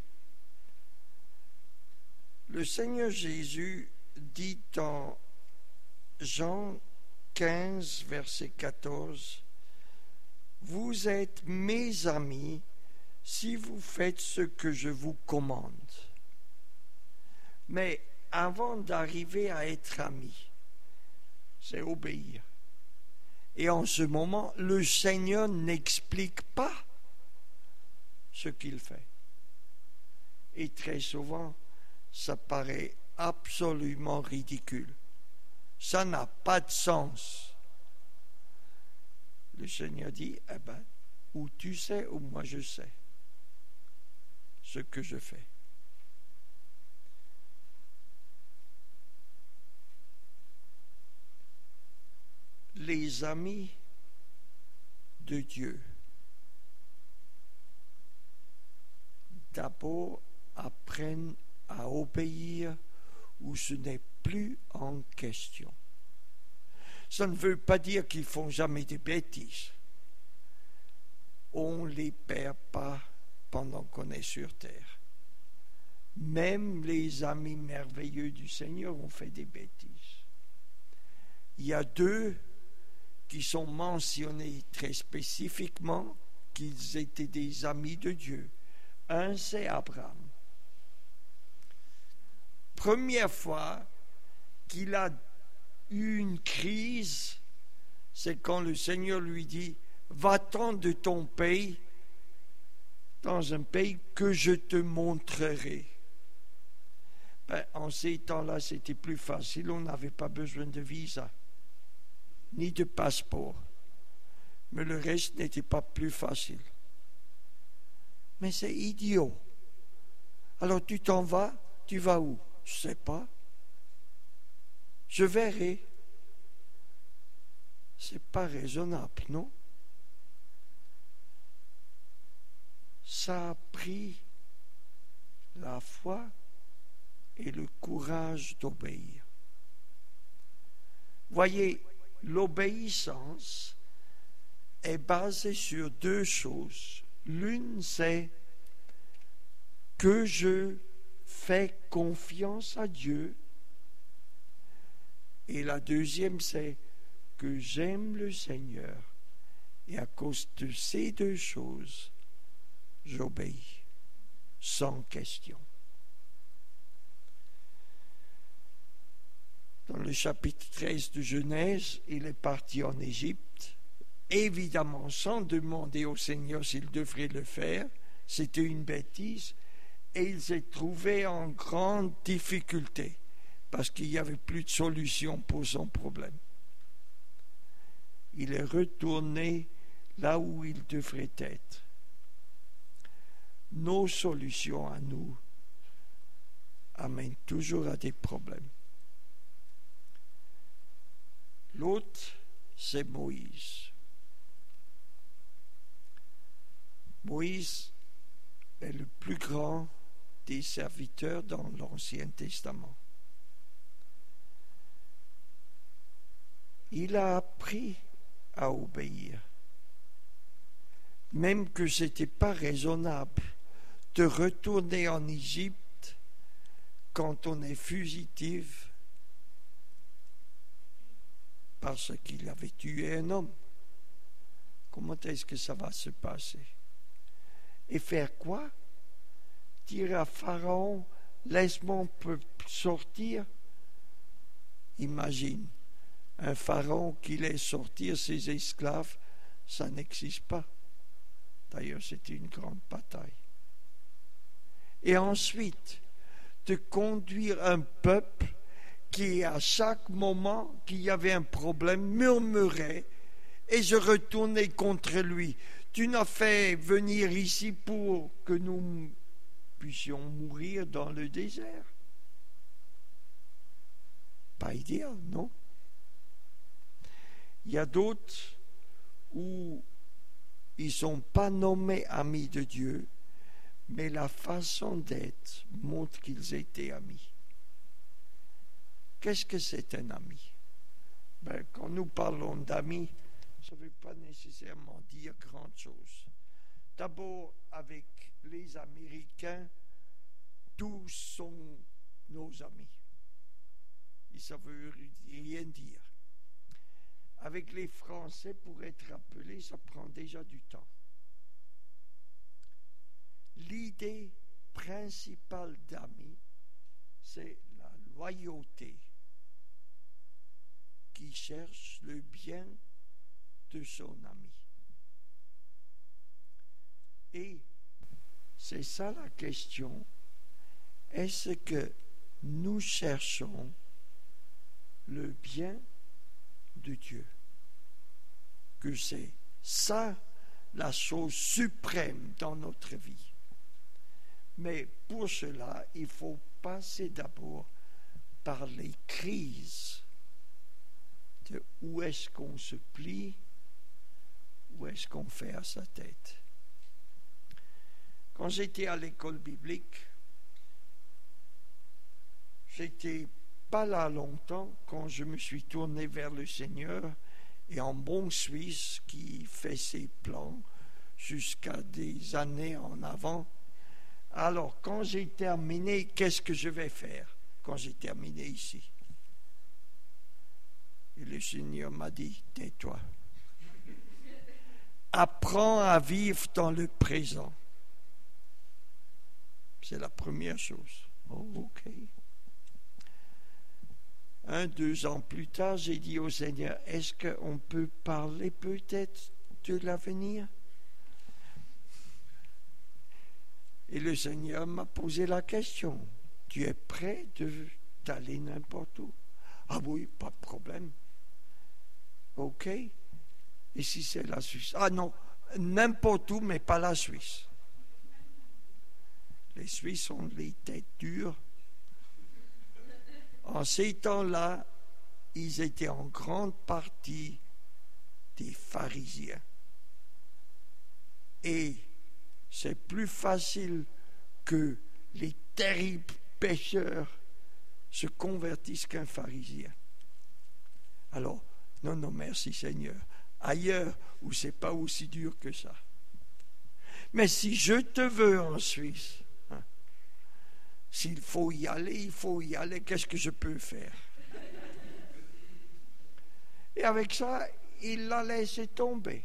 le Seigneur Jésus dit dans Jean 15, verset 14, « Vous êtes mes amis si vous faites ce que je vous commande. » Mais avant d'arriver à être amis, c'est obéir. Et en ce moment, le Seigneur n'explique pas ce qu'il fait. Et très souvent, ça paraît absolument ridicule. Ça n'a pas de sens. Le Seigneur dit, eh bien, ou tu sais, ou moi je sais ce que je fais. Les amis de Dieu, d'abord apprennent à obéir où ce n'est plus en question. Ça ne veut pas dire qu'ils font jamais des bêtises. On ne les perd pas pendant qu'on est sur terre. Même les amis merveilleux du Seigneur ont fait des bêtises. Il y a 2 qui sont mentionnés très spécifiquement qu'ils étaient des amis de Dieu. Un, c'est Abraham. Première fois qu'il a eu une crise, c'est quand le Seigneur lui dit, va-t'en de ton pays dans un pays que je te montrerai. En ces temps-là, c'était plus facile, on n'avait pas besoin de visa, ni de passeport. Mais le reste n'était pas plus facile. Mais c'est idiot. Alors tu t'en vas, tu vas où? Je ne sais pas. Je verrai. C'est pas raisonnable, non? Ça a pris la foi et le courage d'obéir. Voyez, l'obéissance est basée sur 2 choses. L'une, c'est que je fais confiance à Dieu. Et la deuxième, c'est que j'aime le Seigneur. Et à cause de ces deux choses, j'obéis, sans question. Dans le chapitre 13 de Genèse, il est parti en Égypte, évidemment sans demander au Seigneur s'il devrait le faire. C'était une bêtise. Et il s'est trouvé en grande difficulté parce qu'il n'y avait plus de solution pour son problème. Il est retourné là où il devrait être. Nos solutions à nous amènent toujours à des problèmes. L'autre, c'est Moïse. Moïse est le plus grand des serviteurs dans l'Ancien Testament. Il a appris à obéir, même que ce n'était pas raisonnable de retourner en Égypte quand on est fugitif parce qu'il avait tué un homme. Comment est-ce que ça va se passer? Et faire quoi? Dire à Pharaon, laisse mon peuple sortir? Imagine, un Pharaon qui laisse sortir ses esclaves, ça n'existe pas. D'ailleurs, c'était une grande bataille. Et ensuite, de conduire un peuple qui, à chaque moment qu'il y avait un problème, murmurait et se retournait contre lui. Tu n'as fait venir ici pour que nous puissions mourir dans le désert. Pas idéal, non? Il y a d'autres où ils ne sont pas nommés amis de Dieu, mais la façon d'être montre qu'ils étaient amis. Qu'est-ce que c'est un ami? Quand nous parlons d'amis, ça ne veut pas nécessairement dire grand chose. D'abord, avec les Américains, tous sont nos amis. Et ça ne veut rien dire. Avec les Français, pour être appelé, ça prend déjà du temps. L'idée principale d'amis, c'est la loyauté qui cherche le bien de son ami. Et c'est ça la question. Est-ce que nous cherchons le bien de Dieu? Que c'est ça la chose suprême dans notre vie. Mais pour cela, il faut passer d'abord par les crises de où est-ce qu'on se plie, où est-ce qu'on fait à sa tête. Quand j'étais à l'école biblique, j'étais pas là longtemps quand je me suis tourné vers le Seigneur, et en bon Suisse qui fait ses plans jusqu'à des années en avant. Alors, quand j'ai terminé, qu'est-ce que je vais faire quand j'ai terminé ici? Et le Seigneur m'a dit, tais-toi. Apprends à vivre dans le présent. C'est la première chose. Oh, ok. 2 ans plus tard, j'ai dit au Seigneur, est-ce qu'on peut parler peut-être de l'avenir? Et le Seigneur m'a posé la question, tu es prêt d'aller n'importe où? Ah oui, pas de problème. Ok. Et si c'est la Suisse? Ah non, n'importe où, mais pas la Suisse. Les Suisses ont les têtes dures. En ces temps-là, ils étaient en grande partie des pharisiens. Et c'est plus facile que les terribles pécheurs se convertissent qu'un pharisien. Alors, non, merci Seigneur. Ailleurs où c'est pas aussi dur que ça. Mais si je te veux en Suisse, S'il faut y aller, il faut y aller. Qu'est-ce que je peux faire? Et avec ça, il l'a laissé tomber.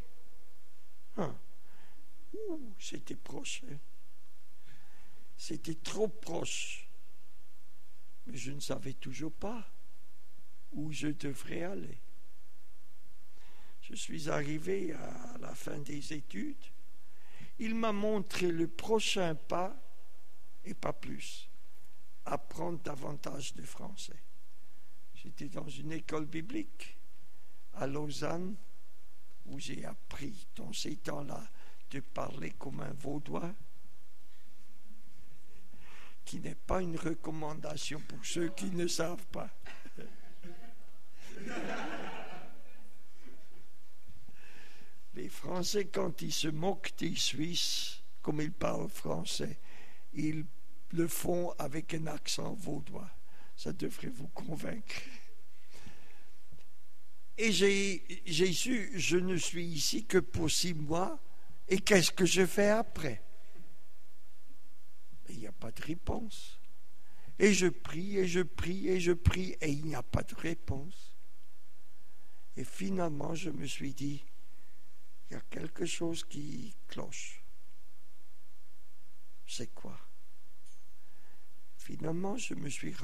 C'était proche. C'était trop proche. Mais je ne savais toujours pas où je devrais aller. Je suis arrivé à la fin des études. Il m'a montré le prochain pas et pas plus. Apprendre davantage de français. J'étais dans une école biblique à Lausanne où j'ai appris dans ces temps-là de parler comme un Vaudois, qui n'est pas une recommandation pour ceux qui ne savent pas. Les Français, quand ils se moquent des Suisses, comme ils parlent français, ils le font avec un accent vaudois. Ça devrait vous convaincre. Et j'ai su, je ne suis ici que pour 6 mois, et qu'est-ce que je fais après? Il n'y a pas de réponse. Et je prie, et je prie, et je prie, et il n'y a pas de réponse. Et finalement, je me suis dit, il y a quelque chose qui cloche. C'est quoi? Finalement, je me suis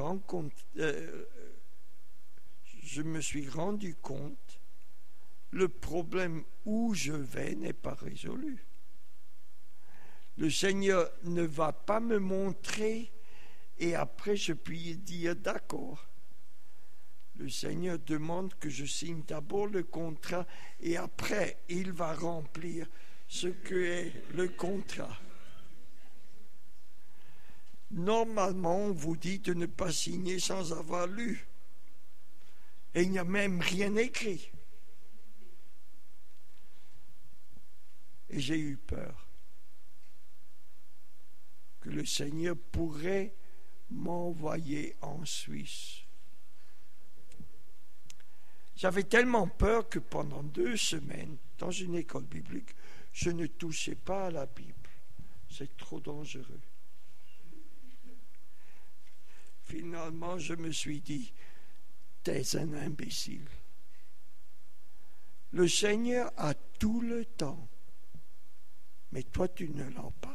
rendu compte, le problème où je vais n'est pas résolu. Le Seigneur ne va pas me montrer et après je puis dire d'accord. Le Seigneur demande que je signe d'abord le contrat et après il va remplir ce que est le contrat. Normalement, on vous dit de ne pas signer sans avoir lu. Et il n'y a même rien écrit. Et j'ai eu peur que le Seigneur pourrait m'envoyer en Suisse. J'avais tellement peur que pendant 2 semaines, dans une école biblique, je ne touchais pas à la Bible. C'est trop dangereux. Finalement, je me suis dit, t'es un imbécile. Le Seigneur a tout le temps, mais toi, tu ne l'as pas.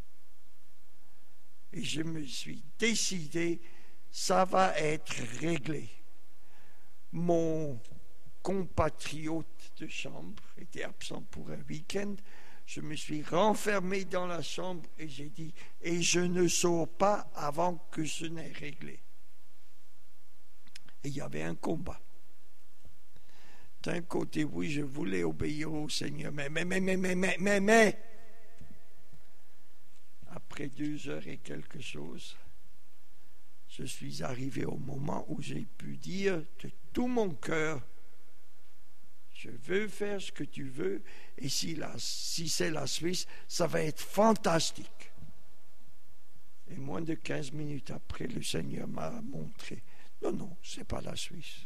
Et je me suis décidé, ça va être réglé. Mon compatriote de chambre était absent pour un week-end. Je me suis renfermé dans la chambre et j'ai dit, et je ne sors pas avant que ce n'est réglé. Et il y avait un combat. D'un côté, oui, je voulais obéir au Seigneur, mais. Après 2 heures et quelque chose, je suis arrivé au moment où j'ai pu dire de tout mon cœur, je veux faire ce que tu veux, et si c'est la Suisse, ça va être fantastique. Et moins de 15 minutes après, le Seigneur m'a montré, non, c'est pas la Suisse.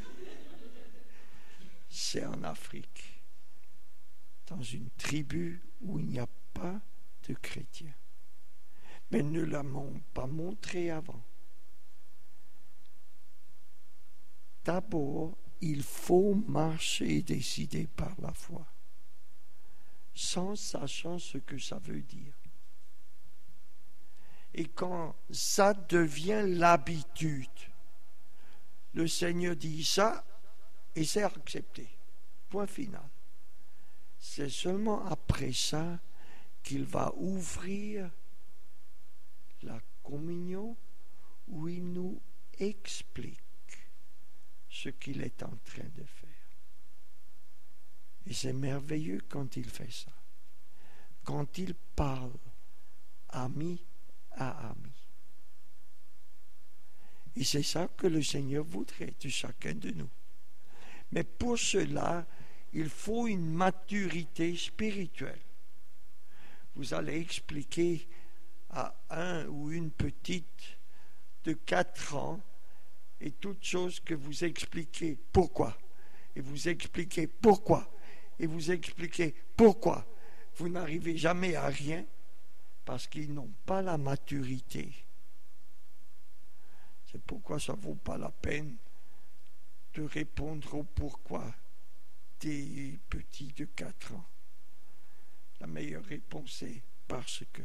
C'est en Afrique, dans une tribu où il n'y a pas de chrétiens. Mais ne l'avons pas montré avant. D'abord, il faut marcher et décider par la foi, sans sachant ce que ça veut dire. Et quand ça devient l'habitude, le Seigneur dit ça et c'est accepté. Point final. C'est seulement après ça qu'il va ouvrir la communion où il nous explique ce qu'il est en train de faire. Et c'est merveilleux quand il fait ça. Quand il parle ami à ami. Et c'est ça que le Seigneur voudrait de chacun de nous. Mais pour cela, il faut une maturité spirituelle. Vous allez expliquer à un ou une petite de 4 ans et toute chose que vous expliquez pourquoi. Et vous expliquez pourquoi. Et vous expliquez pourquoi. Vous n'arrivez jamais à rien parce qu'ils n'ont pas la maturité C'est pourquoi ça ne vaut pas la peine de répondre au pourquoi des petits de 4 ans. La meilleure réponse est parce que.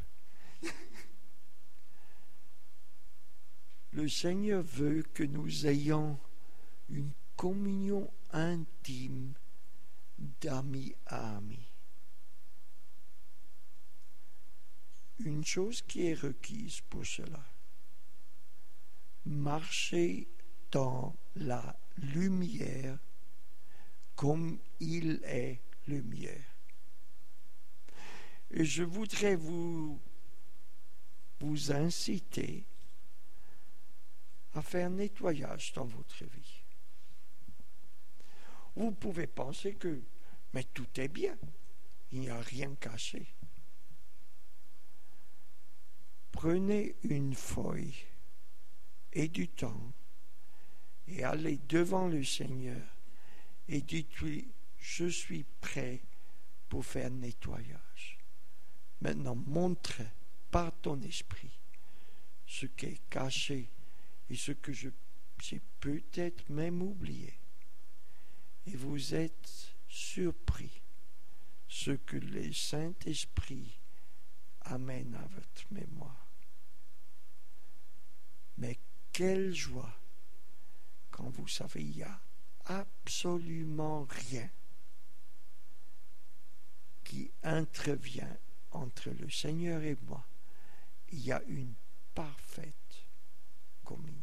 Le Seigneur veut que nous ayons une communion intime d'ami à ami. Une chose qui est requise pour cela, marcher dans la lumière comme il est lumière. Et je voudrais vous inciter à faire nettoyage dans votre vie. Vous pouvez penser que, mais tout est bien, il n'y a rien caché. Prenez une feuille et du temps et allez devant le Seigneur et dites-lui, je suis prêt pour faire nettoyage. Maintenant, montre par ton esprit ce qui est caché et ce que j'ai peut-être même oublié. Et vous êtes surpris ce que le Saint-Esprit amène à votre mémoire. Mais quelle joie quand vous savez, il n'y a absolument rien qui intervient entre le Seigneur et moi. Il y a une parfaite communion.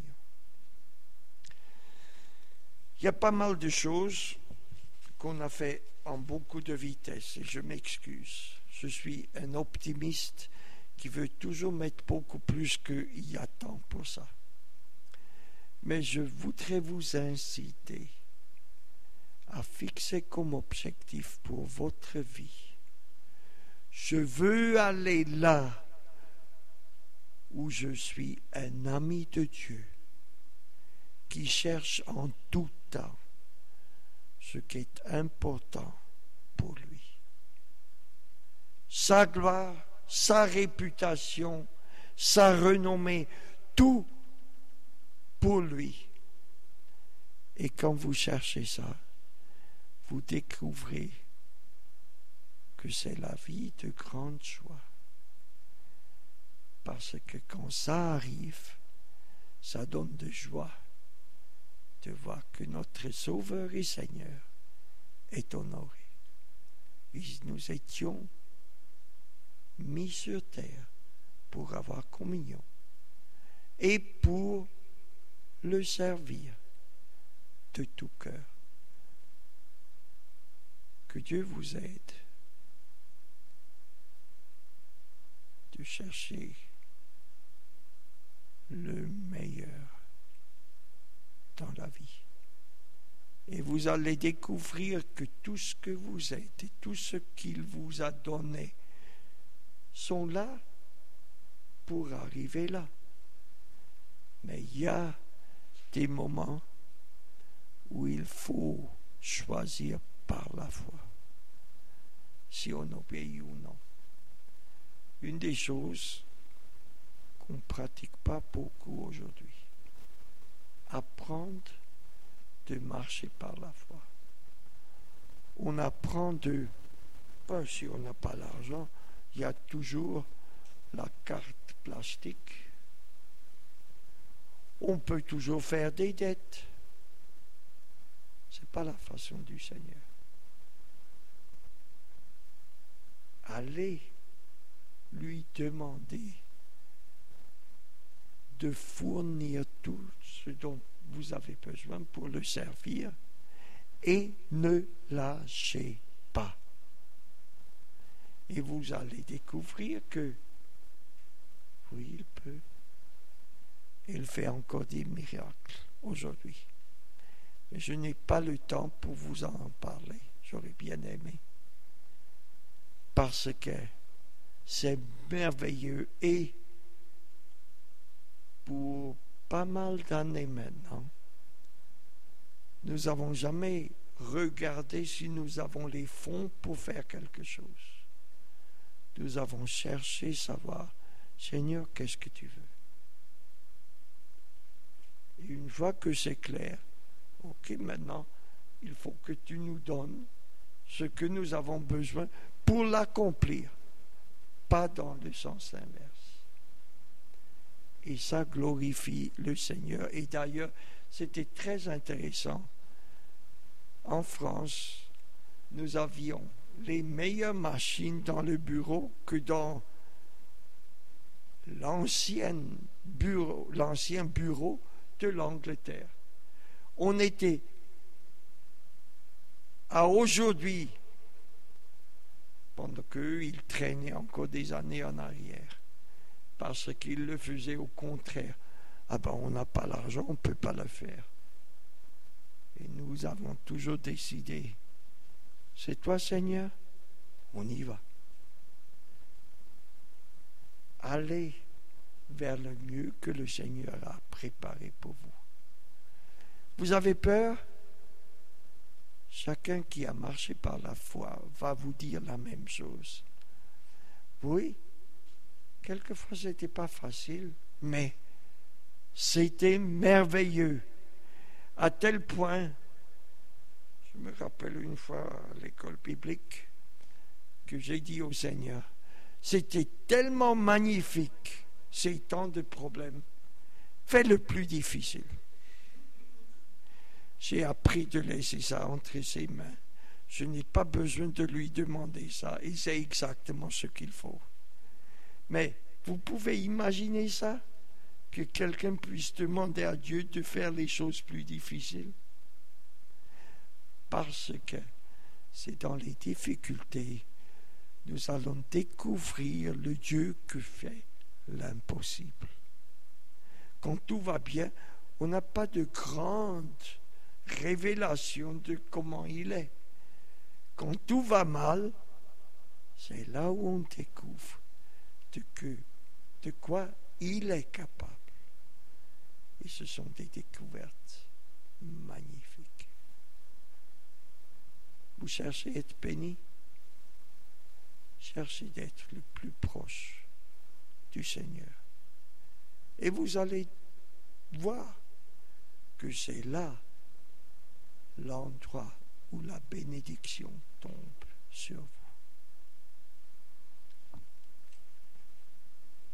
Il y a pas mal de choses qu'on a fait en beaucoup de vitesse et je m'excuse. Je suis un optimiste qui veut toujours mettre beaucoup plus qu'il y a temps pour ça. Mais je voudrais vous inciter à fixer comme objectif pour votre vie. Je veux aller là où je suis un ami de Dieu qui cherche en tout temps ce qui est important pour lui. Sa gloire, sa réputation, sa renommée, tout pour lui. Et quand vous cherchez ça, vous découvrez que c'est la vie de grande joie. Parce que quand ça arrive, ça donne de joie de voir que notre Sauveur et Seigneur est honoré. Et nous étions mis sur terre pour avoir communion et pour le servir de tout cœur. Que Dieu vous aide de chercher le meilleur dans la vie. Et vous allez découvrir que tout ce que vous êtes et tout ce qu'il vous a donné sont là pour arriver là. Mais il y a des moments où il faut choisir par la foi, si on obéit ou non. Une des choses qu'on ne pratique pas beaucoup aujourd'hui, apprendre de marcher par la foi. On apprend si on n'a pas l'argent, il y a toujours la carte plastique. On peut toujours faire des dettes. C'est pas la façon du Seigneur. Allez lui demander de fournir tout ce dont vous avez besoin pour le servir et ne lâchez pas. Et vous allez découvrir que oui, il peut. Il fait encore des miracles aujourd'hui. Mais je n'ai pas le temps pour vous en parler. J'aurais bien aimé. Parce que c'est merveilleux et pour pas mal d'années maintenant, nous n'avons jamais regardé si nous avons les fonds pour faire quelque chose. Nous avons cherché à savoir, Seigneur, qu'est-ce que tu veux? Et une fois que c'est clair, ok, maintenant, il faut que tu nous donnes ce que nous avons besoin pour l'accomplir, pas dans le sens inverse. Et ça glorifie le Seigneur. Et d'ailleurs, c'était très intéressant. En France, nous avions les meilleures machines dans le bureau que dans l'ancien bureau de l'Angleterre. On était à aujourd'hui, pendant qu'eux, ils traînaient encore des années en arrière, parce qu'ils le faisaient au contraire. Ah ben, on n'a pas l'argent, on ne peut pas le faire. Et nous avons toujours décidé, c'est toi Seigneur, on y va. Allez vers le mieux que le Seigneur a préparé pour vous. Vous avez peur? Chacun qui a marché par la foi va vous dire la même chose. Oui, quelquefois c'était pas facile, mais c'était merveilleux. À tel point, je me rappelle une fois à l'école biblique que j'ai dit au Seigneur, c'était tellement magnifique, ces temps de problèmes, fais le plus difficile. J'ai appris de laisser ça entre ses mains. Je n'ai pas besoin de lui demander ça, et c'est exactement ce qu'il faut. Mais vous pouvez imaginer ça? Que quelqu'un puisse demander à Dieu de faire les choses plus difficiles? Parce que c'est dans les difficultés nous allons découvrir le Dieu que fait l'impossible. Quand tout va bien, on n'a pas de grande révélation de comment il est. Quand tout va mal, c'est là où on découvre de quoi il est capable. Et ce sont des découvertes magnifiques. Vous cherchez à être béni? Cherchez d'être le plus proche du Seigneur. Et vous allez voir que c'est là l'endroit où la bénédiction tombe sur vous.